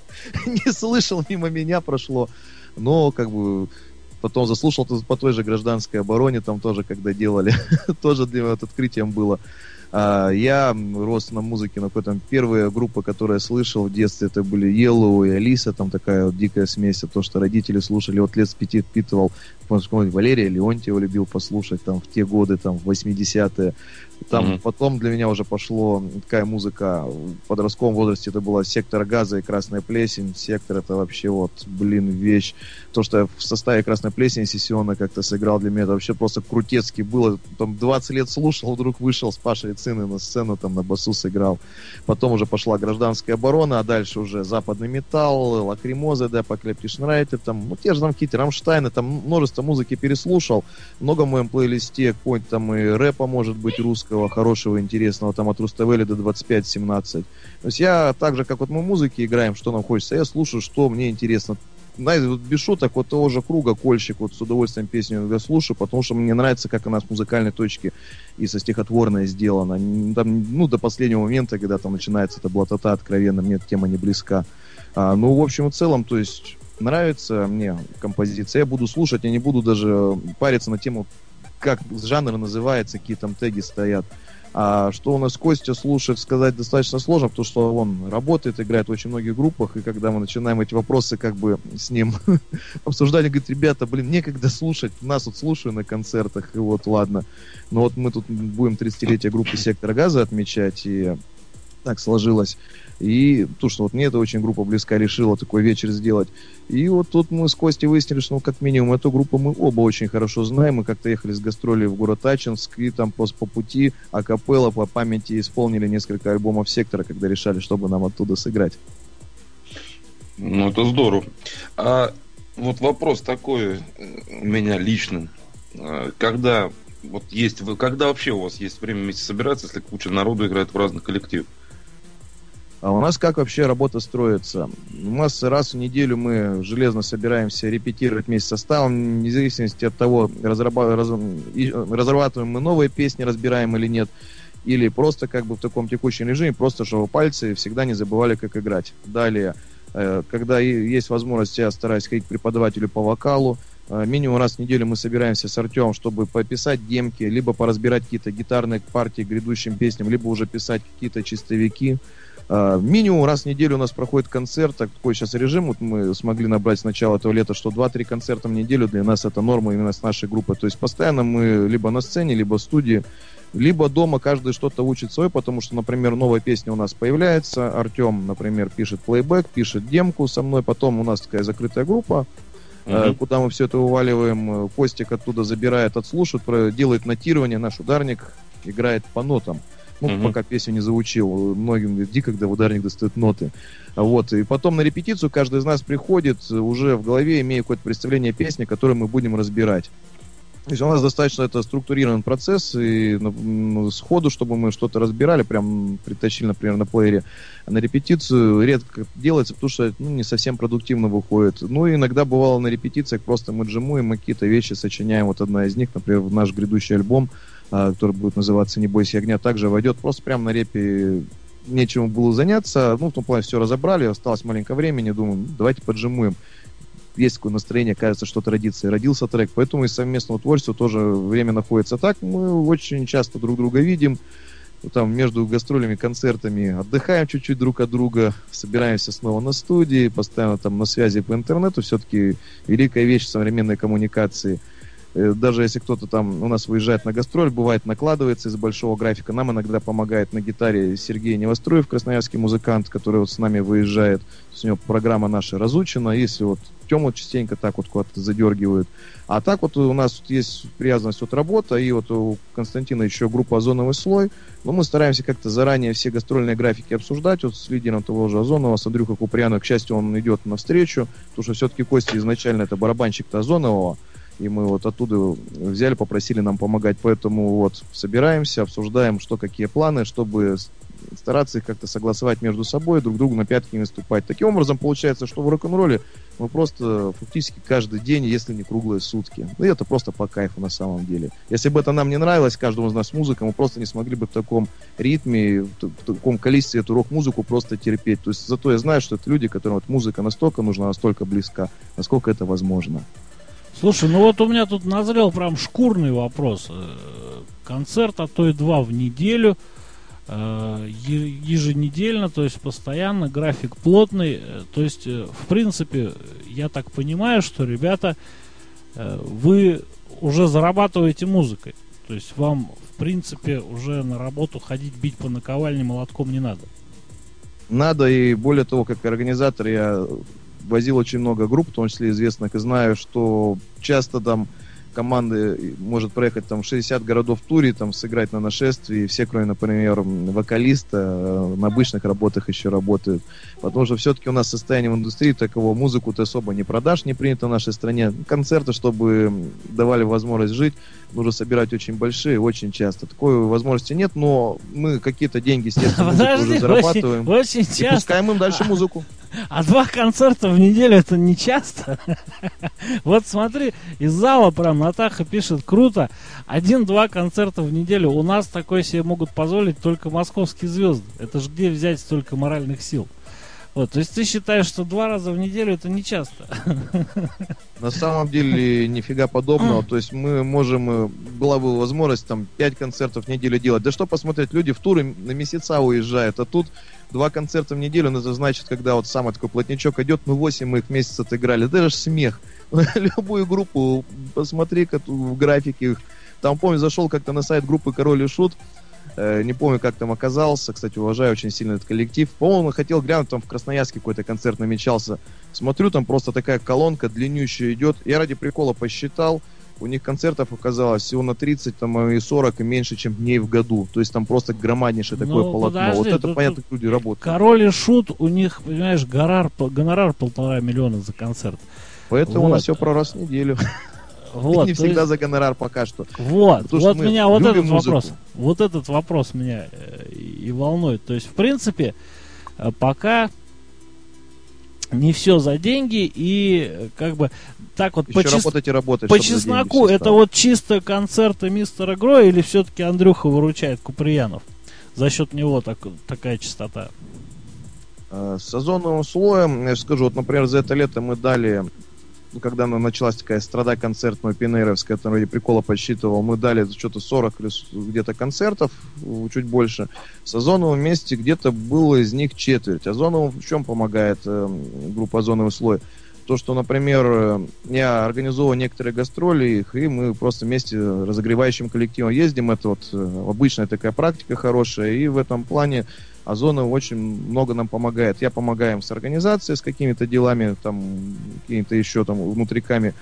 не слышал, мимо меня прошло. Но, как бы, потом заслушал по той же гражданской обороне, там тоже, когда делали, тоже для меня открытием было. А, я рос на музыке, на какой-то первая группа, которую я слышал в детстве, это были Yellow и Алиса, там такая вот дикая смесь, то, что родители слушали, вот лет с пяти впитывал, Валерия Леонтьева любил послушать, там, в те годы, там, в восьмидесятые. Там mm-hmm. потом для меня уже пошло такая музыка в подростковом возрасте, это была «Сектор газа» и «Красная плесень». «Сектор» это вообще вот, блин, вещь. То, что я в составе «Красной плесени» сессионно как-то сыграл, для меня это вообще просто крутецки было. Там двадцать лет слушал, вдруг вышел с Пашей Цыной на сцену, там на басу сыграл. Потом уже пошла «Гражданская оборона», а дальше уже западный металл, Лакримоза, да, Поклептишнрайтер, там, ну, те же там какие-то Рамштайны, там множество музыки переслушал. Много в моем плейлисте, какой-то там и рэпа, может быть, русского, хорошего, интересного, там от Руставели до двадцать пять семнадцать. То есть я так же, как вот мы в музыке играем, что нам хочется, я слушаю, что мне интересно. Знаете, вот без шуток, вот того же Круга, Кольщик, вот с удовольствием песню иногда слушаю, потому что мне нравится, как она с музыкальной точки и со стихотворной сделана. Там, ну, до последнего момента, когда там начинается эта блатота откровенно, мне эта тема не близка. А, ну, в общем и целом, то есть нравится мне композиция, я буду слушать, я не буду даже париться на тему, как жанр называется, какие там теги стоят. А что у нас Костя слушает, сказать достаточно сложно, потому что он работает, играет в очень многих группах, и когда мы начинаем эти вопросы как бы с ним обсуждать, он говорит, ребята, блин, некогда слушать, нас вот слушаю на концертах, и вот ладно. Но вот мы тут будем тридцатилетие группы «Сектор газа» отмечать, и Так сложилось. И то, что вот мне эта очень группа близка, решила такой вечер сделать. И вот тут мы с Костей выяснили, что ну, как минимум эту группу мы оба очень хорошо знаем. Мы как-то ехали с гастролей в город Ачинск, и там просто по пути акапелла по памяти исполнили несколько альбомов «Сектора», когда решали, чтобы нам оттуда сыграть. Ну, это здорово. А вот вопрос такой у меня личный. Когда вот есть, когда вообще у вас есть время вместе собираться, если куча народу играет в разных коллективах? А у нас как вообще работа строится? У нас раз в неделю мы железно собираемся репетировать вместе с составом, вне зависимости от того, разраба- раз- разрабатываем мы новые песни, разбираем или нет, или просто как бы в таком текущем режиме, просто чтобы пальцы всегда не забывали, как играть. Далее, когда есть возможность, я стараюсь ходить к преподавателю по вокалу. Минимум раз в неделю мы собираемся с Артемом, чтобы пописать демки, либо поразбирать какие-то гитарные партии к грядущим песням, либо уже писать какие-то чистовики. Минимум раз в неделю у нас проходит концерт, такой сейчас режим, вот мы смогли набрать с начала этого лета, что два-три концерта в неделю для нас это норма именно с нашей группой. То есть постоянно мы либо на сцене, либо в студии, либо дома каждый что-то учит свое, потому что, например, новая песня у нас появляется, Артем, например, пишет плейбэк, пишет демку со мной, потом у нас такая закрытая группа, Uh-huh. куда мы все это уваливаем, Костик оттуда забирает, отслушивает, делает нотирование, наш ударник играет по нотам. Ну, uh-huh. пока песню не заучил. Многим говорит, когда ударник достает ноты. Вот. И потом на репетицию каждый из нас приходит уже в голове, имея какое-то представление песни, которую мы будем разбирать. То есть у нас достаточно это структурированный процесс, и ну, сходу, чтобы мы что-то разбирали, прям притащили, например, на плеере, на репетицию редко делается, потому что ну, не совсем продуктивно выходит. Ну, иногда бывало на репетициях, просто мы джемуем, мы какие-то вещи сочиняем. Вот одна из них, например, в наш грядущий альбом, который будет называться «Не бойся огня», также войдет. Просто прямо на репе нечему было заняться. Ну, в том плане все разобрали, осталось маленько времени, думаю, ну, давайте поджимуем. Есть такое настроение, кажется, что-то родится. И родился трек. Поэтому из совместного творчества тоже время находится так. Мы очень часто друг друга видим. Там между гастролями, концертами отдыхаем чуть-чуть друг от друга. Собираемся снова на студии. Постоянно там на связи по интернету. Все-таки великая вещь современной коммуникации. Даже если кто-то там у нас выезжает на гастроль, бывает накладывается из большого графика. Нам иногда помогает на гитаре Сергей Невоструев, красноярский музыкант, который вот с нами выезжает. У него программа наша разучена. Если вот Тему частенько так вот куда-то задергивают. А так вот у нас есть привязанность от работы, и вот у Константина еще группа «Озоновый слой». Но мы стараемся как-то заранее все гастрольные графики обсуждать. Вот с лидером того же Озонова, с Андрюхой Куприяновым, к счастью, он идет навстречу, потому что все-таки Костя изначально это барабанщик-то Озонового. И мы вот оттуда взяли, попросили нам помогать. Поэтому вот собираемся, обсуждаем, что какие планы, чтобы стараться их как-то согласовать между собой, друг другу на пятки не наступать. Таким образом, получается, что в рок-н-ролле мы просто фактически каждый день, если не круглые сутки. Ну, и это просто по кайфу на самом деле. Если бы это нам не нравилось, каждому из нас музыка, мы просто не смогли бы в таком ритме, в таком количестве эту рок-музыку просто терпеть. То есть зато я знаю, что это люди, которым вот музыка настолько нужна, настолько близка, насколько это возможно. Слушай, ну вот у меня тут назрел прям шкурный вопрос. Концерт, а то и два в неделю, еженедельно, то есть постоянно, график плотный. То есть, в принципе, я так понимаю, что, ребята, вы уже зарабатываете музыкой. То есть вам, в принципе, уже на работу ходить, бить по наковальне молотком не надо. Надо, и более того, как организатор, я возил очень много групп, в том числе известных, и знаю, что часто там команды может проехать там шестьдесят городов в туре, там сыграть на нашествии, все, кроме, например, вокалиста, на обычных работах еще работают. Потому что все-таки у нас состояние в индустрии таково, музыку ты особо не продашь, не принято в нашей стране. Концерты, чтобы давали возможность жить, нужно собирать очень большие, очень часто. Такой возможности нет, но мы какие-то деньги, естественно, музыку уже зарабатываем. Очень, очень часто. И пускаем им дальше музыку. А два концерта в неделю это не часто. Вот смотри, из зала прям Натаха пишет, круто. Один-два концерта в неделю. У нас такое себе могут позволить только московские звезды. Это же где взять столько моральных сил? Вот, то есть ты считаешь, что два раза в неделю это не часто? На самом деле нифига подобного. То есть мы можем, была бы возможность там пять концертов в неделю делать. Да что посмотреть, люди в туры на месяца уезжают, а тут два концерта в неделю, ну, это значит, когда вот самый такой плотничок идет, мы восемь мы их в месяц отыграли. Это же смех. Любую группу, посмотри-ка в графике. Там, помню, зашел как-то на сайт группы «Король и Шут», Э, не помню, как там оказался. Кстати, уважаю очень сильно этот коллектив. По-моему, хотел глянуть, там в Красноярске какой-то концерт намечался. Смотрю, там просто такая колонка длиннющая идет. Я ради прикола посчитал. У них концертов оказалось всего на тридцать, там, и сорок, и меньше, чем дней в году. То есть там просто громаднейшее такое Ну, полотно. подожди, вот это, тут- понятно, тут люди работают. Король и Шут, у них, понимаешь, гонорар, гонорар полтора миллиона за концерт. Поэтому Вот. у нас все про раз в неделю. Вот, не то всегда есть- за гонорар пока что. Вот, Потому что вот мы меня вот любим этот музыку. вопрос, вот этот вопрос меня э, и волнует. То есть, в принципе, э, пока не все за деньги, и э, как бы так вот Еще по, чес- работать и работать. по чтобы за деньги чесноку, всё это стало. вот чисто концерты мистера Гро, или все-таки Андрюха выручает Куприянов? За счет него так, такая частота. Э, С озоновым слоем, я же скажу, вот, например, за это лето мы дали, ну, когда на- началась такая страда концертная пенейровская, там ради прикола подсчитывал, мы дали что-то сорок или с- где-то концертов, э, чуть больше. С озоновым вместе где-то было из них четверть. Озоновым в чем помогает э, группа «Озоновый слой»? То, что, например, э, я организовываю некоторые гастроли их, и мы просто вместе разогревающим коллективом ездим. Это вот э, обычная такая практика хорошая, и в этом плане Озонов очень много нам помогает. Я помогаю им с организацией, с какими-то делами, там, какими-то еще там внутриками,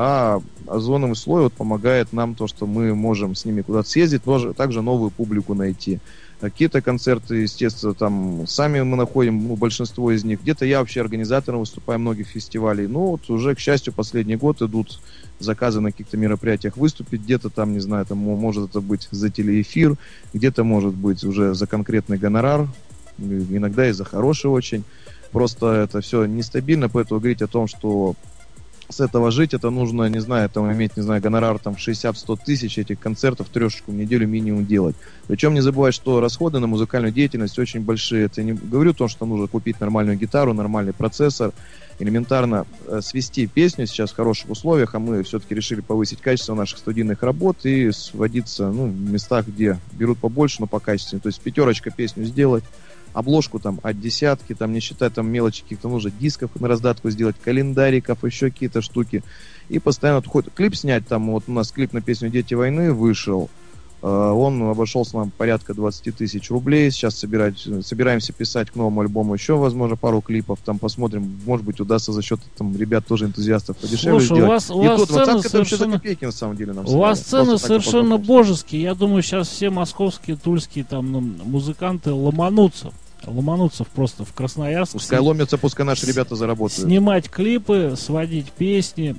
а Озоновый слой вот помогает нам то, что мы можем с ними куда-то съездить, тоже, также новую публику найти. Какие-то концерты, естественно, там сами мы находим, ну, большинство из них. Где-то я вообще организатором выступаю многих фестивалей. Ну, вот уже, к счастью, последний год идут заказы на каких-то мероприятиях выступить. Где-то там, не знаю, там мо- может это быть за телеэфир, где-то может быть уже за конкретный гонорар, и иногда и за хороший очень. Просто это все нестабильно, поэтому говорить о том, что с этого жить, это нужно, не знаю, там иметь, не знаю, гонорар там в шестьдесят-сто тысяч этих концертов, трешечку в неделю минимум делать. Причем не забывать, что расходы на музыкальную деятельность очень большие. Это не говорю то, что нужно купить нормальную гитару, нормальный процессор, элементарно э, свести песню сейчас в хороших условиях, а мы все-таки решили повысить качество наших студийных работ и сводиться, ну, в местах, где берут побольше, но по качеству. То есть пятерочка песню сделать, обложку там от десятки, там не считая там мелочи каких-то, нужно дисков на раздатку сделать, календариков, еще какие-то штуки. И постоянно хоть клип снять, там вот у нас клип на песню «Дети войны» вышел, э, он обошелся нам порядка двадцать тысяч рублей. Сейчас собирать, собираемся писать к новому альбому еще, возможно, пару клипов, там посмотрим, может быть, удастся за счет там ребят тоже энтузиастов подешевле Слушай, у сделать. вас, у И вас тут цены двадцатка это вообще за совершенно... копейки на самом деле нам У вас сняли. цены Просто так совершенно по-простому. божеские. Я думаю, сейчас все московские, тульские там ну, музыканты ломанутся. Ломанутся просто в Красноярск. Пускай ломятся, пускай наши ребята заработают. Снимать клипы, сводить песни.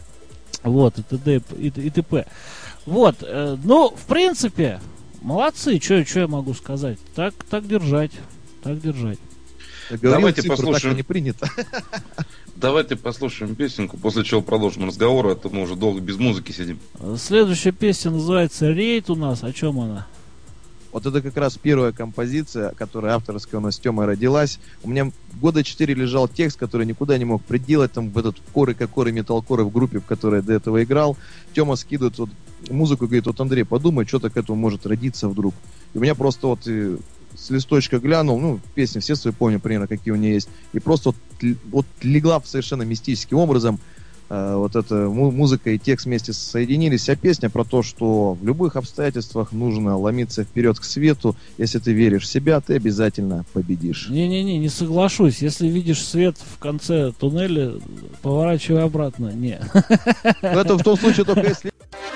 Вот, и т.д. и, и т.п. Вот, э, ну, в принципе, молодцы, что я могу сказать? Так, так держать, так держать. Говорил Давайте цифру, послушаем. так не принято. Давайте послушаем песенку, после чего продолжим разговор, а то мы уже долго без музыки сидим. Следующая песня называется «Рейд» у нас. О чем она? Вот это как раз первая композиция, которая авторская у нас с Тёмой родилась. У меня года четыре лежал текст, который никуда не мог приделать, там в этот коры, кокоры, металкоры в группе, в которой я до этого играл. Тёма скидывает вот музыку и говорит: вот, Андрей, подумай, что-то к этому может родиться вдруг. И у меня просто вот и с листочка глянул, ну, песни все свои помню примерно, какие у нее есть, и просто вот, л- вот легла совершенно мистическим образом. Э, вот эта му- музыка и текст вместе соединились. А песня про то, что в любых обстоятельствах нужно ломиться вперед к свету. Если ты веришь в себя, ты обязательно победишь. Не-не-не, не соглашусь. Если видишь свет в конце туннеля, поворачивай обратно. Не. Но это в том случае только если...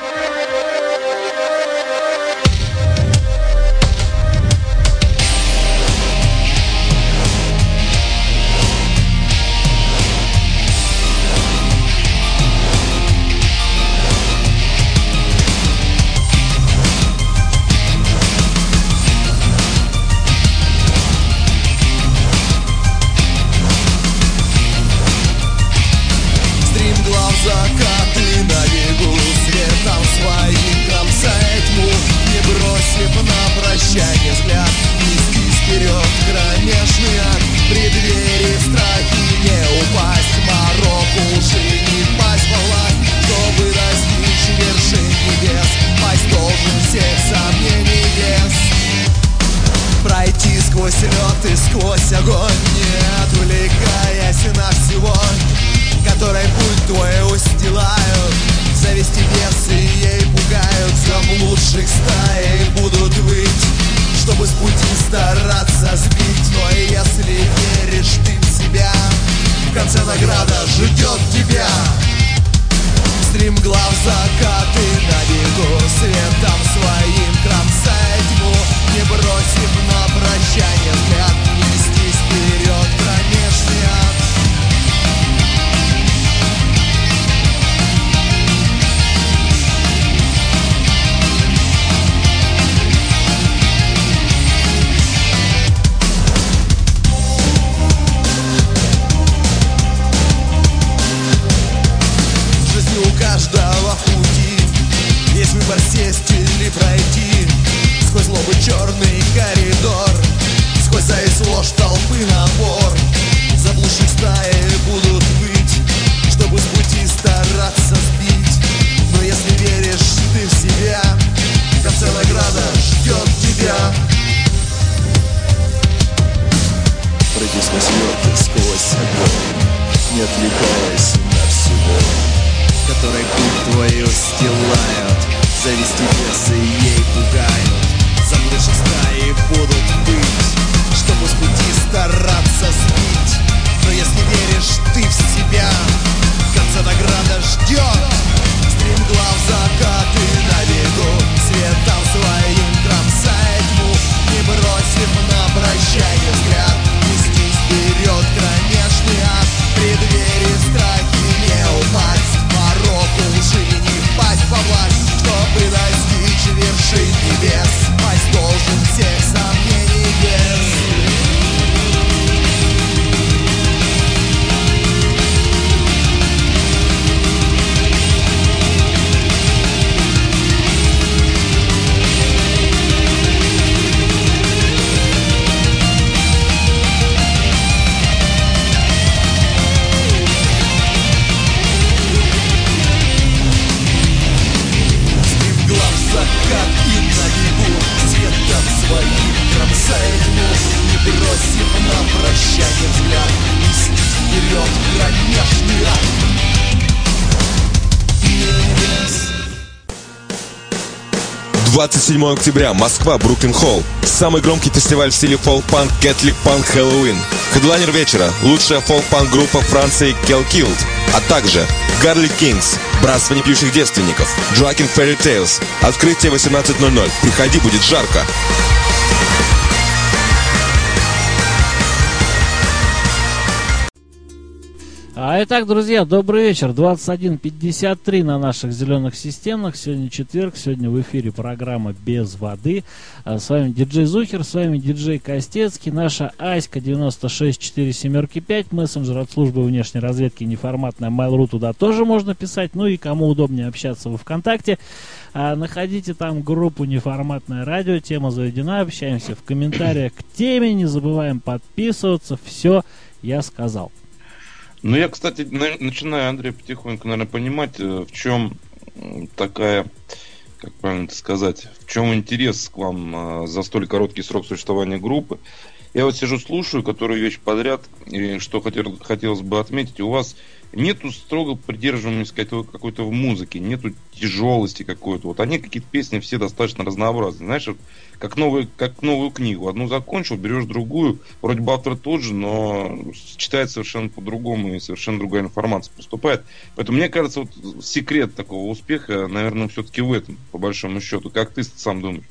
Стримглав закаты на бегу, светом своим кромсая тьму, не бросив на прощание взгляд, нестись вперед в кромешный ад. В преддверии страхи не упасть, морок уши не пасть во власть, чтобы достичь вершин небес, пасть должен всех сомнений вес. Пройти сквозь лед и сквозь огонь, не отвлекаясь на всего, которой путь твой устилают. Зависти бесы ей пугают, заблудших стаи будут выть. В конце награда ждет тебя. Стремглав закаты на бегу, светом своим кромсай тьму, не бросив на прощание взгляд, нестись вперед кромешный ад. Каждого в пути есть выбор сесть или пройти сквозь злобы черный коридор, сквозь зависть ложь толпы напор. Заблудших стаи будут выть, чтобы с пути стараться сбить. Но если веришь ты в себя, в конце награда ждет тебя. Пройди сквозь лед, сквозь огонь, не отвлекаясь на всю боль, которой путь твою стилают, зависть и бесы ей пугают. Заблудших стаи будут быть, чтобы с пути стараться сбить. Но если веришь ты в себя, в конце награда ждет. Стремглав закаты на бегу, светом своим кромсай тьму, не бросив на прощание взгляд, нестись вперед кромешный ад. В преддверии страхи не упасть, пороку лжи не впасть во власть, чтобы достичь вершин небес, пасть должен всех сомнений без. Закат и на бегу, светом своим кромсай тьму, не бросив на прощание взгляд, нестись вперед кромешный ад. двадцать седьмого октября, Москва, Бруклин Холл. Самый громкий фестиваль в стиле фолк-панк Catholic Punk Halloween. Хедлайнер вечера – лучшая фолк-панк группа Франции Kill Killed, а также Garlic Kings, Братство непьющих девственников, Dragon Fairy Tales. Открытие восемнадцать ноль ноль. Приходи, будет жарко. А итак, друзья, добрый вечер. двадцать один пятьдесят три на наших зеленых системах. Сегодня четверг, сегодня в эфире программа «Без воды». А с вами диджей Зухер, с вами диджей Костецкий. Наша Аська девяносто шесть четыре семь пять, мессенджер от службы внешней разведки неформатная Mail.ru, туда тоже можно писать. Ну и кому удобнее общаться во ВКонтакте, а, находите там группу «Неформатное радио», тема заведена, общаемся в комментариях к теме, не забываем подписываться. Все, я сказал. Ну, я, кстати, на, начинаю, Андрей, потихоньку, наверное, понимать, в чем такая, как правильно это сказать, в чем интерес к вам а, за столь короткий срок существования группы. Я вот сижу, слушаю, которую вещь подряд, и что хотел, хотелось бы отметить, у вас нету строго придерживаемости какой-то в музыке, нету тяжелости какой-то. Вот они какие-то песни все достаточно разнообразные. Знаешь, вот как, новый, как новую книгу. Одну закончил, берешь другую, вроде бы автор тот же, но читает совершенно по-другому, и совершенно другая информация поступает. Поэтому мне кажется, вот секрет такого успеха, наверное, все-таки в этом, по большому счету. Как ты сам думаешь?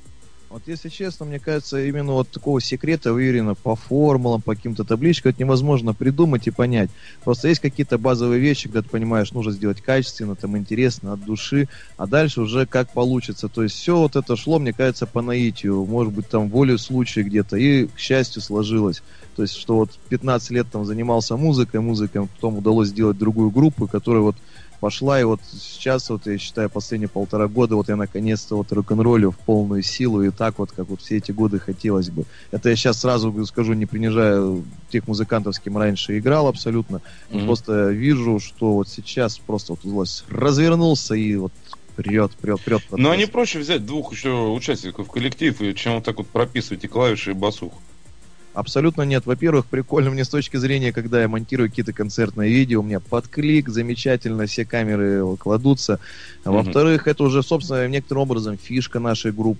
Вот если честно, мне кажется, именно вот такого секрета уверенно по формулам, по каким-то табличкам это невозможно придумать и понять. Просто есть какие-то базовые вещи, когда ты понимаешь, нужно сделать качественно, там интересно, от души, а дальше уже как получится. То есть все вот это шло, мне кажется, по наитию, может быть, там волею случая где-то, и, к счастью, сложилось. То есть, что вот пятнадцать лет там занимался музыкой, музыкой, потом удалось сделать другую группу, которая вот пошла, и вот сейчас, вот я считаю, последние полтора года вот я наконец-то вот рок-н-роллю в полную силу, и так вот, как вот все эти годы хотелось бы. Это я сейчас сразу скажу, не принижая тех музыкантов, с кем раньше играл абсолютно, mm-hmm. просто вижу, что вот сейчас просто вот развернулся и вот прет, прет, прет. Но не проще взять двух еще участников в коллектив, чем вот так вот прописывать и клавиши, и басуху. Абсолютно нет. Во-первых, прикольно мне с точки зрения, когда я монтирую какие-то концертные видео, у меня под клик замечательно все камеры кладутся. А mm-hmm. во-вторых, это уже, собственно, некоторым образом фишка нашей группы.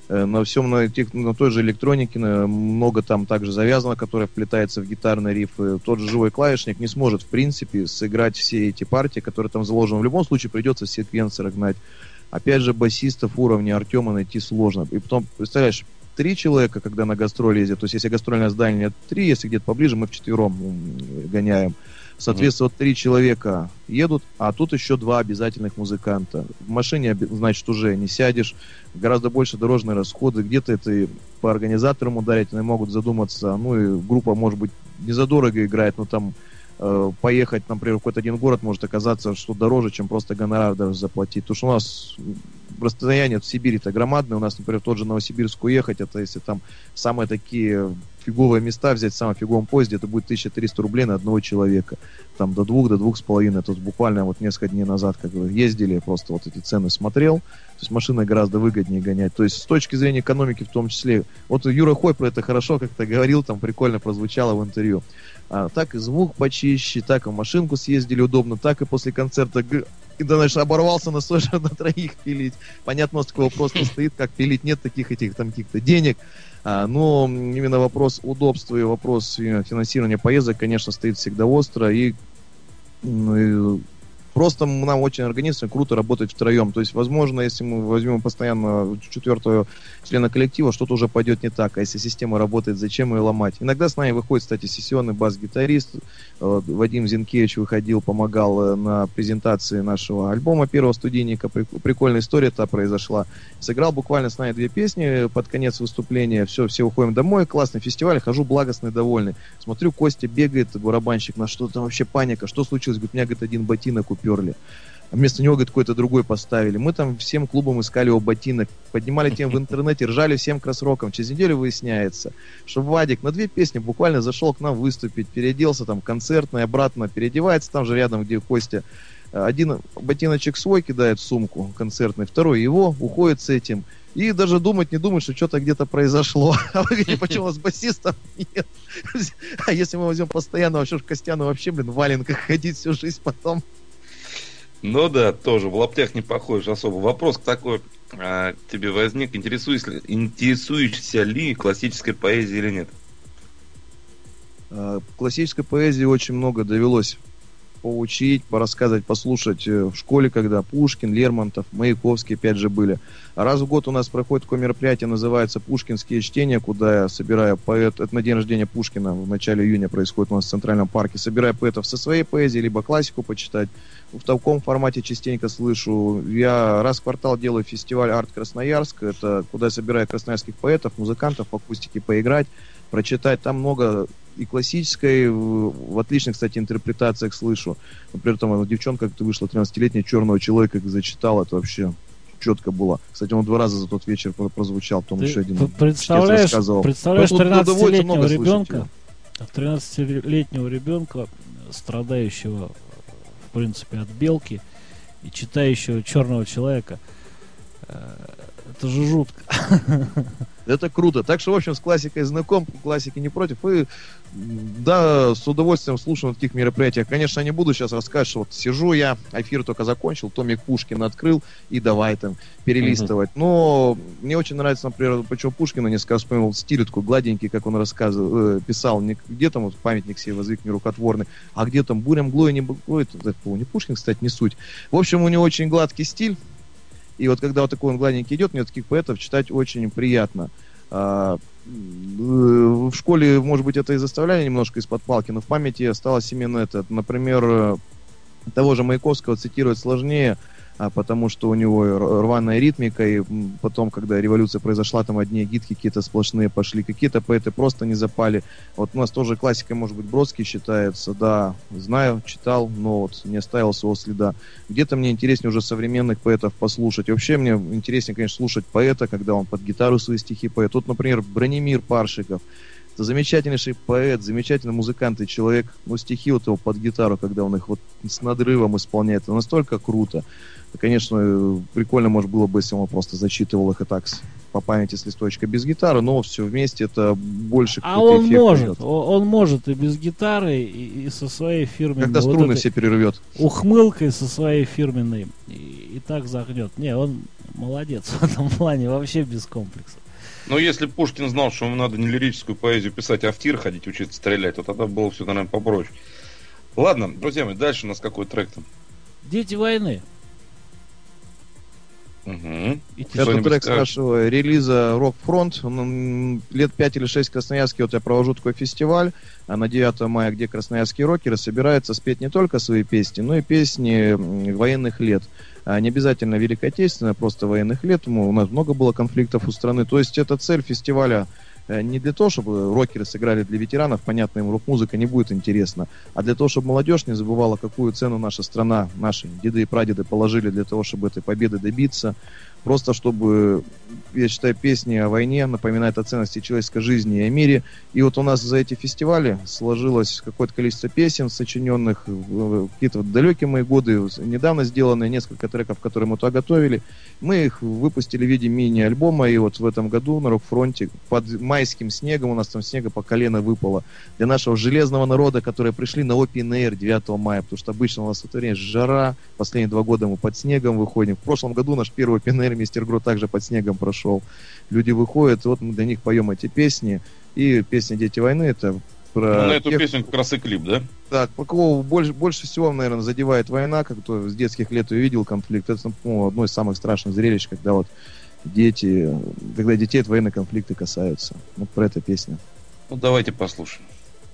На всем, на, тех, на той же электронике много там также завязано, которое вплетается в гитарный риф. Тот же живой клавишник не сможет, в принципе, сыграть все эти партии, которые там заложены. В любом случае придется секвенсоры гнать. Опять же, басистов уровня Артема найти сложно. И потом, представляешь, три человека, когда на гастроли ездят, то есть если гастрольное здание три, если где-то поближе, мы вчетвером гоняем. Соответственно, вот три человека едут, а тут еще два обязательных музыканта. В машине, значит, уже не сядешь, гораздо больше дорожные расходы, где-то это и по организаторам ударить, они могут задуматься, ну и группа, может быть, не задорого играет, но там э, поехать, например, в какой-то один город может оказаться, что дороже, чем просто гонорар даже заплатить. Потому что у нас расстояние в Сибири-то громадное, у нас, например, в тот же Новосибирск уехать, это если там самые такие фиговые места взять в самом фиговом поезде, это будет тысяча триста рублей на одного человека. Там до двух, до двух с половиной. Тут буквально вот несколько дней назад, как бы ездили, просто вот эти цены смотрел. То есть машиной гораздо выгоднее гонять. То есть с точки зрения экономики в том числе. Вот Юра Хой про это хорошо как-то говорил, там прикольно прозвучало в интервью. А, так и звук почище, так и в машинку съездили удобно, так и после концерта и, да, знаешь, оборвался на сто на троих пилить. Понятно, что такой вопрос не стоит, как пилить, нет таких этих там каких-то денег. А, но именно вопрос удобства и вопрос финансирования поездок, конечно, стоит всегда остро. И, ну, и просто нам очень органично круто работать втроем. То есть, возможно, если мы возьмем постоянно четвертого члена коллектива, что-то уже пойдет не так. А если система работает, зачем ее ломать? Иногда с нами выходит, кстати, сессионный бас-гитарист. Вадим Зинкевич выходил, помогал на презентации нашего альбома первого студийника. Прикольная история та произошла. Сыграл буквально с нами две песни под конец выступления. Все, все уходим домой. Классный фестиваль. Хожу благостный, довольный. Смотрю, Костя бегает, барабанщик, на что там вообще паника. Что случилось? Говорит, меня, говорит, один ботинок уперли. А вместо него, говорит, какой-то другой поставили. Мы там всем клубам искали его ботинок, поднимали тему в интернете, ржали всем кросс-роком. Через неделю выясняется, что Вадик на две песни буквально зашел к нам выступить, переоделся там концертно и обратно переодевается там же рядом, где Костя. Один ботиночек свой кидает в сумку концертный, второй его, уходит с этим. И даже думать не думать, что что-то где-то произошло. А вы говорите, почему у нас басистов нет? А если мы возьмем постоянно, вообще Костяну вообще, блин, в валенках ходить всю жизнь потом. Ну да, тоже в лаптях не походишь особо. Вопрос такой а, тебе возник. Интересуешься, интересуешься ли классической поэзией или нет? А, классической поэзии очень много довелось поучить, порассказывать, послушать в школе, когда Пушкин, Лермонтов, Маяковский опять же были. Раз в год у нас проходит такое мероприятие, называется «Пушкинские чтения», куда я собираю поэт, это на день рождения Пушкина, в начале июня происходит у нас в Центральном парке, собираю поэтов со своей поэзией, либо классику почитать. В таком формате частенько слышу. Я раз в квартал делаю фестиваль «Арт Красноярск», это куда я собираю красноярских поэтов, музыкантов, по акустике поиграть, прочитать. Там много и классической, в отличных, кстати, интерпретациях слышу. Например, там девчонка как-то вышла, тринадцатилетняя, «Черного человека» зачитала, это вообще четко было. Кстати, он два раза за тот вечер прозвучал, потом Ты еще один представляешь, представляешь тринадцатилетнего ребенка, его. тринадцатилетнего ребенка, страдающего, в принципе, от белки и читающего «Черного человека». Это же жутко. Это круто. Так что, в общем, с классикой знаком, классики не против. И, да, с удовольствием слушаю на таких мероприятиях. Конечно, я не буду сейчас рассказывать, что вот сижу я, эфир только закончил, томик Пушкина открыл и давай там перелистывать. Uh-huh. Но мне очень нравится, например, почему Пушкина несколько раз вспомнил стиль такой гладенький, как он рассказывал, э, писал. Не где там вот памятник себе возвик нерукотворный, а где там буря мглой, не мглой. Это, это не Пушкин, кстати, не суть. В общем, у него очень гладкий стиль. И вот когда вот такой он гладенький идет, мне таких поэтов читать очень приятно. А, в школе, может быть, это и заставляли немножко из-под палки, но в памяти осталось именно это. Например, того же Маяковского цитировать сложнее, а потому что у него рваная ритмика, и потом, когда революция произошла, там одни гитки какие-то сплошные пошли, какие-то поэты просто не запали. Вот у нас тоже классикой, может быть, Бродский считается, да, знаю, читал, но вот не оставил своего следа. Где-то мне интереснее уже современных поэтов послушать. И вообще мне интереснее, конечно, слушать поэта, когда он под гитару свои стихи поет. Тут, например, Бранимир Паршиков. Это замечательнейший поэт, замечательный музыкант и человек. Но стихи вот его под гитару, когда он их вот с надрывом исполняет, это настолько круто. Конечно, прикольно, может, было бы, если он просто зачитывал их и так по памяти с листочка без гитары, но все вместе это больше а он эффект может, дает. Он может и без гитары, и, и со своей фирменной... Когда струны вот все перервет. Ухмылкой со своей фирменной. И, и так загнет. Не, он молодец в этом плане, вообще без комплексов. Но если Пушкин знал, что ему надо не лирическую поэзию писать, а в тир ходить, учиться стрелять, то тогда было все, наверное, попроще. Ладно, друзья мои, дальше у нас какой трек там? Дети войны. Угу. Это трек с нашего релиза Rock Front. Он, лет пять или шесть Красноярский, вот я провожу такой фестиваль на девятое мая, где красноярские рокеры собираются спеть не только свои песни, но и песни военных лет. Не обязательно Великой Отечественной, просто военных лет. У нас много было конфликтов у страны. То есть это цель фестиваля не для того, чтобы рокеры сыграли для ветеранов, понятно, им рок-музыка не будет интересна, а для того, чтобы молодежь не забывала, какую цену наша страна, наши деды и прадеды положили для того, чтобы этой победы добиться. Просто чтобы, я считаю, песни о войне напоминают о ценности человеческой жизни и о мире. И вот у нас за эти фестивали сложилось какое-то количество песен, сочиненных в какие-то далекие мои годы, недавно сделанные, несколько треков, которые мы туда готовили. Мы их выпустили в виде мини-альбома, и вот в этом году на Рок-фронте под майским снегом, у нас там снега по колено выпало, для нашего железного народа, которые пришли на Open Air девятого мая, потому что обычно у нас в это время жара, последние два года мы под снегом выходим. В прошлом году наш первый Open Air Мистер Гро также под снегом прошел. Люди выходят, и вот мы для них поем эти песни. И песня «Дети войны» — это про... Ну, на эту тех... песню как раз и клип, да? Так, по кого больше, больше всего, наверное, задевает война, как кто с детских лет увидел конфликт. Это, ну, одно из самых страшных зрелищ, когда вот дети, когда детей от военные конфликты касаются. Вот про эту песню. Ну, давайте послушаем.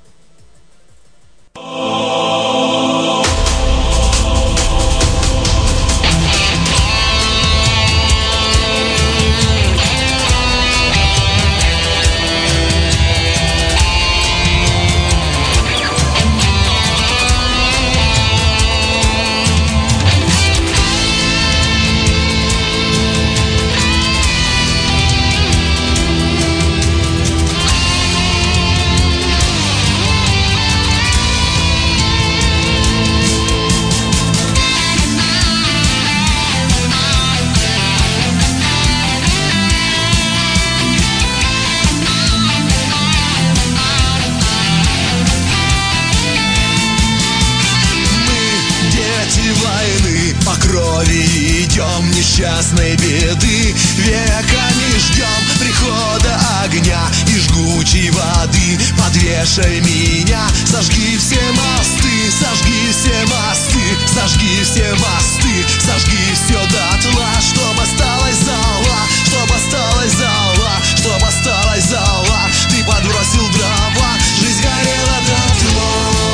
Несчастной беды веками ждем прихода огня и жгучей воды. Подвешай меня, сожги все мосты, сожги все мосты, сожги все мосты, сожги все дотла, чтоб осталось зала, чтоб осталось зала, чтоб осталось зала. Ты подбросил дрова, жизнь горела дотла.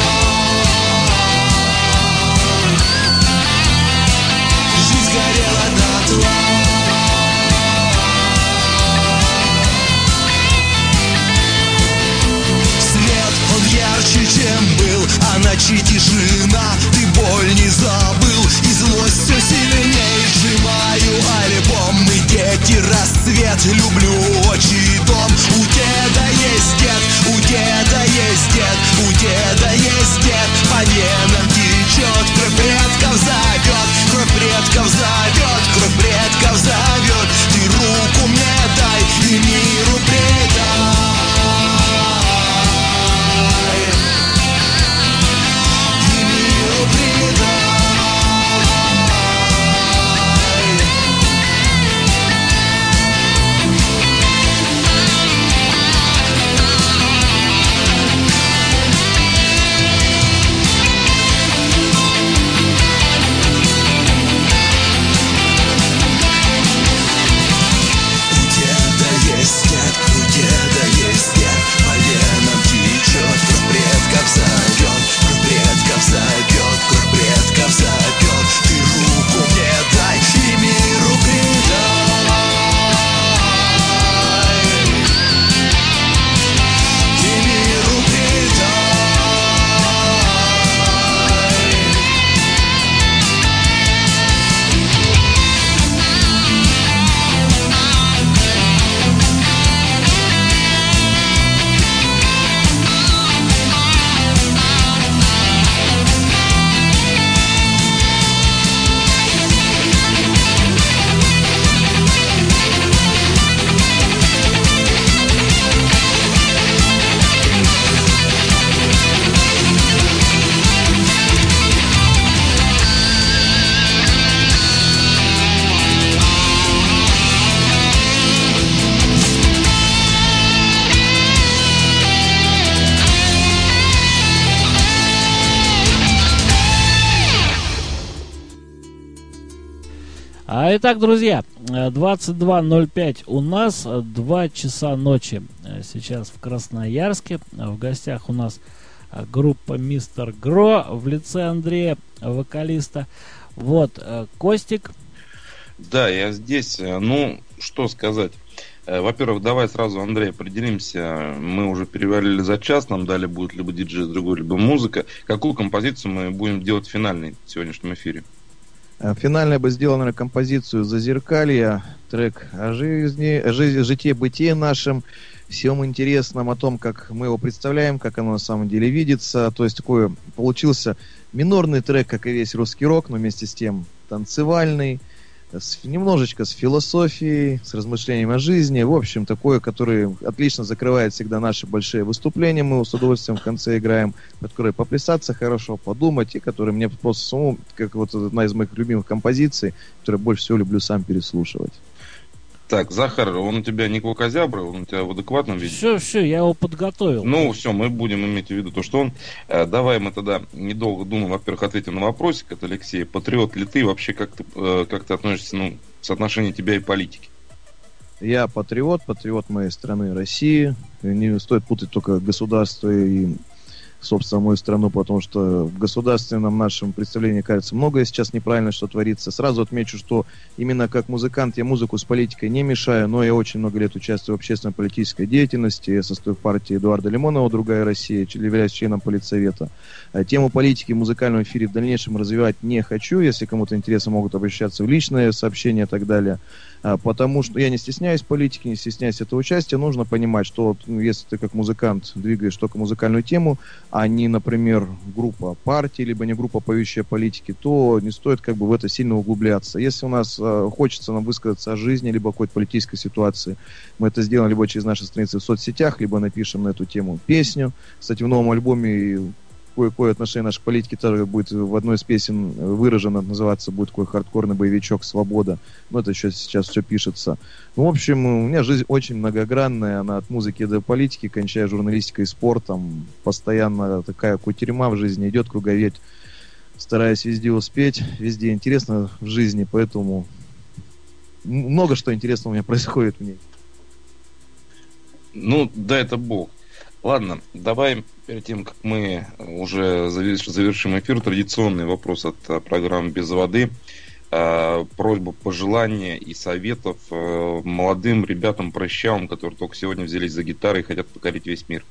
Жизнь горела дотла. Свет, он ярче, чем был, а ночи тишина. Ты боль не забыл, и злость все сильней А, итак, друзья, двадцать два ноль пять у нас, два часа ночи сейчас в Красноярске. В гостях у нас группа Мистер Гро в лице Андрея, вокалиста. Вот, Костик. Да, я здесь. Ну, что сказать. Во-первых, давай сразу, Андрей, определимся. Мы уже перевалили за час, нам дали будет либо диджей другой, либо музыка. Какую композицию мы будем делать финальной в сегодняшнем эфире? Финально я бы сделал, наверное, композицию «Зазеркалье», трек о жизни, о жизни, житие-бытие нашем, всем интересном, о том, как мы его представляем, как оно на самом деле видится. То есть такой получился минорный трек, как и весь русский рок, но вместе с тем танцевальный, с, немножечко с философией, с размышлением о жизни. В общем, такое, которое отлично закрывает всегда наши большие выступления. Мы с удовольствием в конце играем, под которые поплясаться хорошо, подумать, и которые мне просто самому, как вот одна из моих любимых композиций, которую больше всего люблю сам переслушивать. Так, Захар, он у тебя не квакозябра, он у тебя в адекватном виде? Все, все, я его подготовил. Ну, все, мы будем иметь в виду то, что он... Э, давай мы тогда, недолго думаем, во-первых, ответим на вопросик от Алексея. Патриот ли ты? Вообще, как ты, э, как ты относишься, ну, соотношение тебя и политики? Я патриот, патриот моей страны России. Не стоит путать только государство и, собственно, мою страну, потому что в государственном нашем представлении, кажется, многое сейчас неправильно, что творится. Сразу отмечу, что именно как музыкант я музыку с политикой не мешаю, но я очень много лет участвую в общественно-политической деятельности. Я состою в партии Эдуарда Лимонова «Другая Россия», являюсь членом политсовета. Тему политики в музыкальном эфире в дальнейшем развивать не хочу. Если кому-то интересно, могут обращаться в личные сообщения и так далее. Потому что я не стесняюсь политики, не стесняюсь этого участия. Нужно понимать, что ну, если ты как музыкант двигаешь только музыкальную тему, а не, например, группа партии, либо не группа поющая политики, то не стоит как бы в это сильно углубляться. Если у нас э, хочется нам высказаться о жизни, либо какой-то политической ситуации, мы это сделаем либо через наши страницы в соцсетях, либо напишем на эту тему песню. Кстати, в новом альбоме кое-кое отношение нашей политики тоже будет в одной из песен выражено, называться будет такой хардкорный боевичок «Свобода». Но это еще сейчас все пишется. Ну, в общем, у меня жизнь очень многогранная, она от музыки до политики, кончая журналистикой и спортом. Постоянно такая кутерьма в жизни идет, круговерть. Стараюсь везде успеть, везде интересно в жизни, поэтому много что интересного у меня происходит в ней. Ну, да, это бог. Ладно, давай перед тем, как мы уже завершим эфир, традиционный вопрос от программы «Без воды». Просьба, пожелания и советов молодым ребятам, прыщавым, которые только сегодня взялись за гитары и хотят покорить весь мир.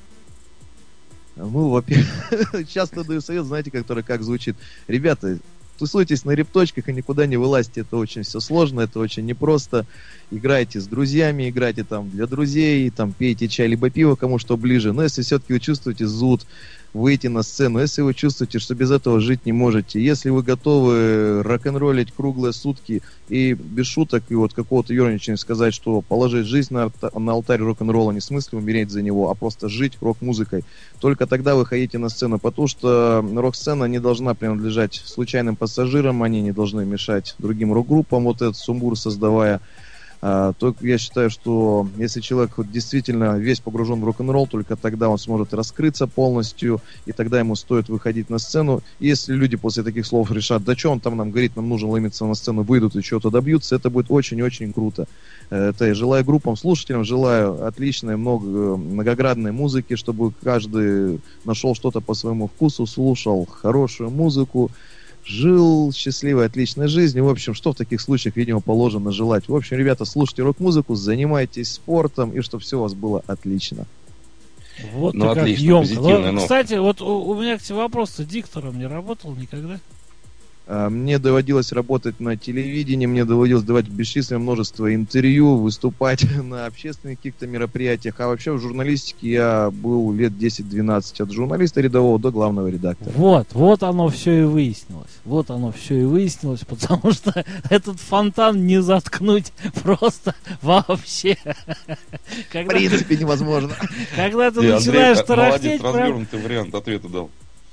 Ну, во-первых, часто даю совет, знаете, который как звучит. Ребята, тусуйтесь на репточках и никуда не вылазьте. Это очень все сложно, это очень непросто. Играйте с друзьями, играйте там для друзей, там пейте чай либо пиво, кому что ближе. Но если все-таки вы чувствуете зуд, выйти на сцену, если вы чувствуете, что без этого жить не можете, если вы готовы рок-н-роллить круглые сутки и без шуток и вот какого-то ерничания сказать, что положить жизнь на, на алтарь рок-н-ролла не в смысле умереть за него, а просто жить рок-музыкой, только тогда вы ходите на сцену, потому что рок-сцена не должна принадлежать случайным пассажирам, они не должны мешать другим рок-группам, вот этот сумбур создавая. То я считаю, что если человек вот действительно весь погружен в рок-н-ролл, только тогда он сможет раскрыться полностью, и тогда ему стоит выходить на сцену. И если люди после таких слов решат, да что он там нам говорит, нам нужно ломиться на сцену, выйдут и чего-то добьются, это будет очень-очень круто. Это я желаю группам, слушателям, желаю отличной, много, многоградной музыки, чтобы каждый нашел что-то по своему вкусу, слушал хорошую музыку, жил счастливой, отличной жизнью. В общем, что в таких случаях, видимо, положено желать. В общем, ребята, слушайте рок-музыку, занимайтесь спортом, и чтобы все у вас было отлично. Вот ну, ты отлично, как емко. Ну, кстати, вот у, у меня к тебе вопрос, ты диктором не работал никогда? Мне доводилось работать на телевидении, мне доводилось давать бесчисленное множество интервью, выступать на общественных каких-то мероприятиях. А вообще в журналистике я был лет десять-двенадцать, от журналиста рядового до главного редактора. Вот, вот оно все и выяснилось. Вот оно все и выяснилось, потому что этот фонтан не заткнуть просто вообще. В принципе невозможно. Когда ты начинаешь тарахтеть... Молодец, развернутый вариант ответа дал.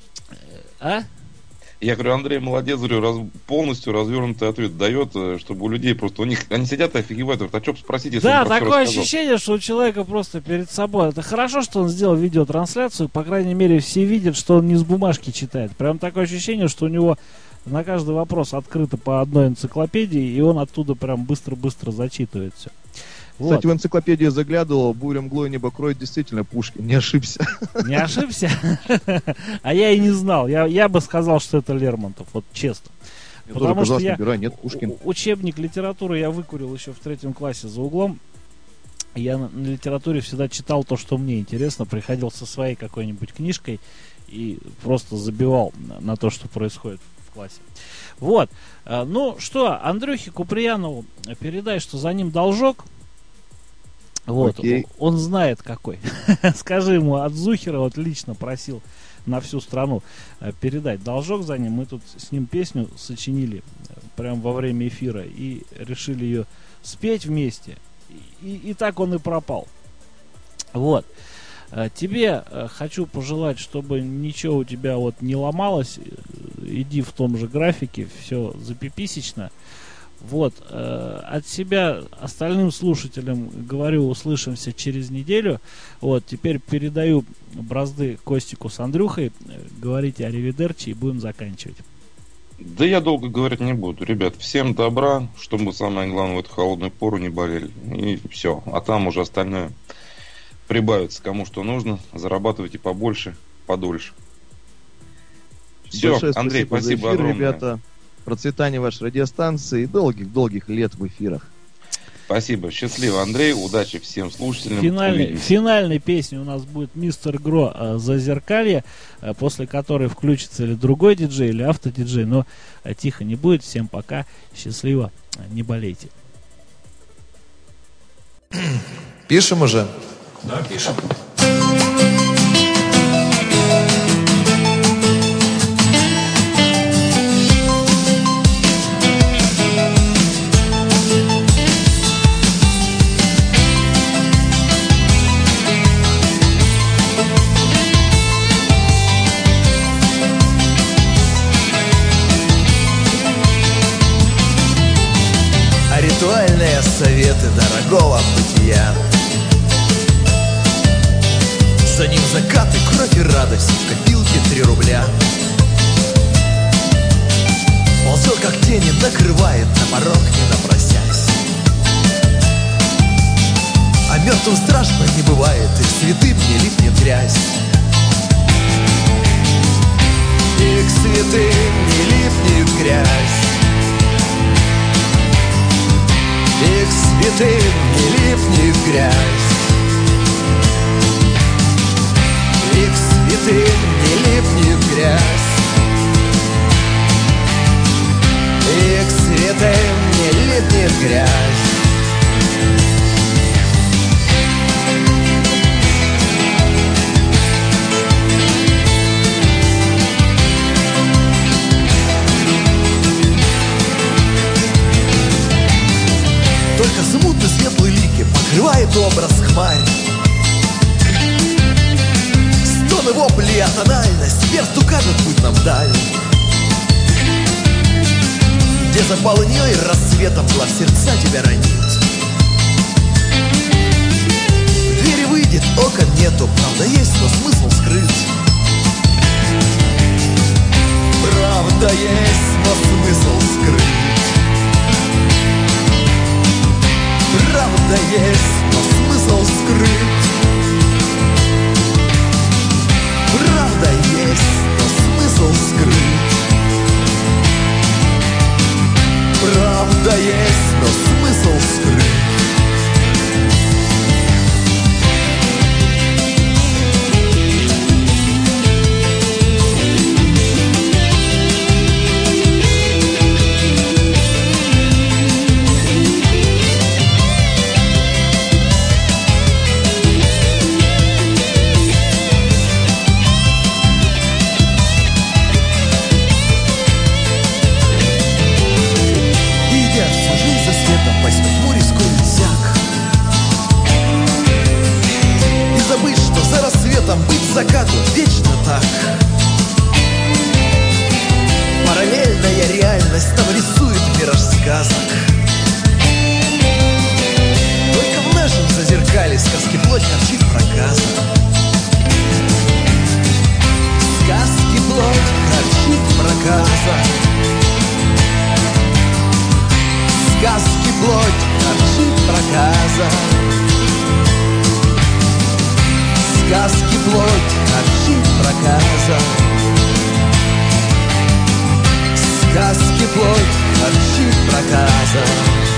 А? Я говорю, Андрей молодец, говорю, раз, полностью развернутый ответ дает, чтобы у людей просто, у них, они сидят и офигевают, говорят, а что спросить, если да, он такое ощущение, что у человека просто перед собой. Это хорошо, что он сделал видеотрансляцию, по крайней мере, все видят, что он не с бумажки читает. Прям такое ощущение, что у него на каждый вопрос открыто по одной энциклопедии, и он оттуда прям быстро-быстро зачитывает все. Кстати, Вот. в энциклопедию заглядывал, буря мглой небо кроет, действительно Пушкин, не ошибся. Не ошибся? А я и не знал. Я, я бы сказал, что это Лермонтов, вот честно. Я Потому тоже что казалось, я набираю, нет, Пушкин. у- учебник литературы я выкурил еще в третьем классе за углом. Я на, на литературе всегда читал то, что мне интересно. Приходил со своей какой-нибудь книжкой и просто забивал на, на то, что происходит в классе. Вот. А, ну что, Андрюхе Куприянову передай, что за ним должок. Вот, Окей. он знает какой. Скажи ему, от Зухера вот лично просил на всю страну э, передать должок за ним. Мы тут с ним песню сочинили э, прямо во время эфира и решили ее спеть вместе. И, и так он и пропал. Вот. Э, тебе э, хочу пожелать, чтобы ничего у тебя вот не ломалось. Э, Иди в том же графике, все запиписечно. Вот, э, от себя остальным слушателям говорю, услышимся через неделю. Вот, теперь передаю бразды Костику с Андрюхой. Э, Говорите аривидерчи и будем заканчивать. Да я долго говорить не буду. Ребят, всем добра, чтобы самое главное в эту холодную пору не болели. И все. А там уже остальное прибавится кому что нужно. Зарабатывайте побольше, подольше. Все, Большое Андрей, спасибо за спасибо эфир, огромное. ребята. Процветания вашей радиостанции и долгих-долгих лет в эфирах. Спасибо. Счастливо, Андрей. Удачи всем слушателям. Финальной, Увидимся. финальной песней у нас будет Мистер Гро э, «Зазеркалье», э, после которой включится или другой диджей, или автодиджей. Но э, тихо не будет. Всем пока. Счастливо. Э, Не болейте. Пишем уже? Да, пишем. А ритуальные советы дорогого бытия. За ним закаты, кровь и радость, в копилке три рубля. Ползет, как тени, накрывает на порог, не напросясь. А мертвым страшно не бывает, и к святым не липнет грязь. И к святым не липнет грязь. И к святым не липнет грязь. И к святым не липнет грязь. И к святым не липнет грязь. Только смутно светлые лики покрывает образ хмарь. Стоны, вопли, атональность, перст укажет путь нам вдаль. Где запал и рассветом глаз сердца тебя ранит. В двери выйдет, окон нету, правда есть, но смысл скрыт. Правда есть, но смысл скрыт. Правда есть, но смысл скрыт. Правда есть, но смысл скрыт. Правда есть, но смысл скрыт. Закату вечно так. Параллельная реальность там рисует мираж сказок. Только в нашем зазеркалье сказки плоть торчит проказа. Сказки плоть торчит проказа. плоть торчит проказа.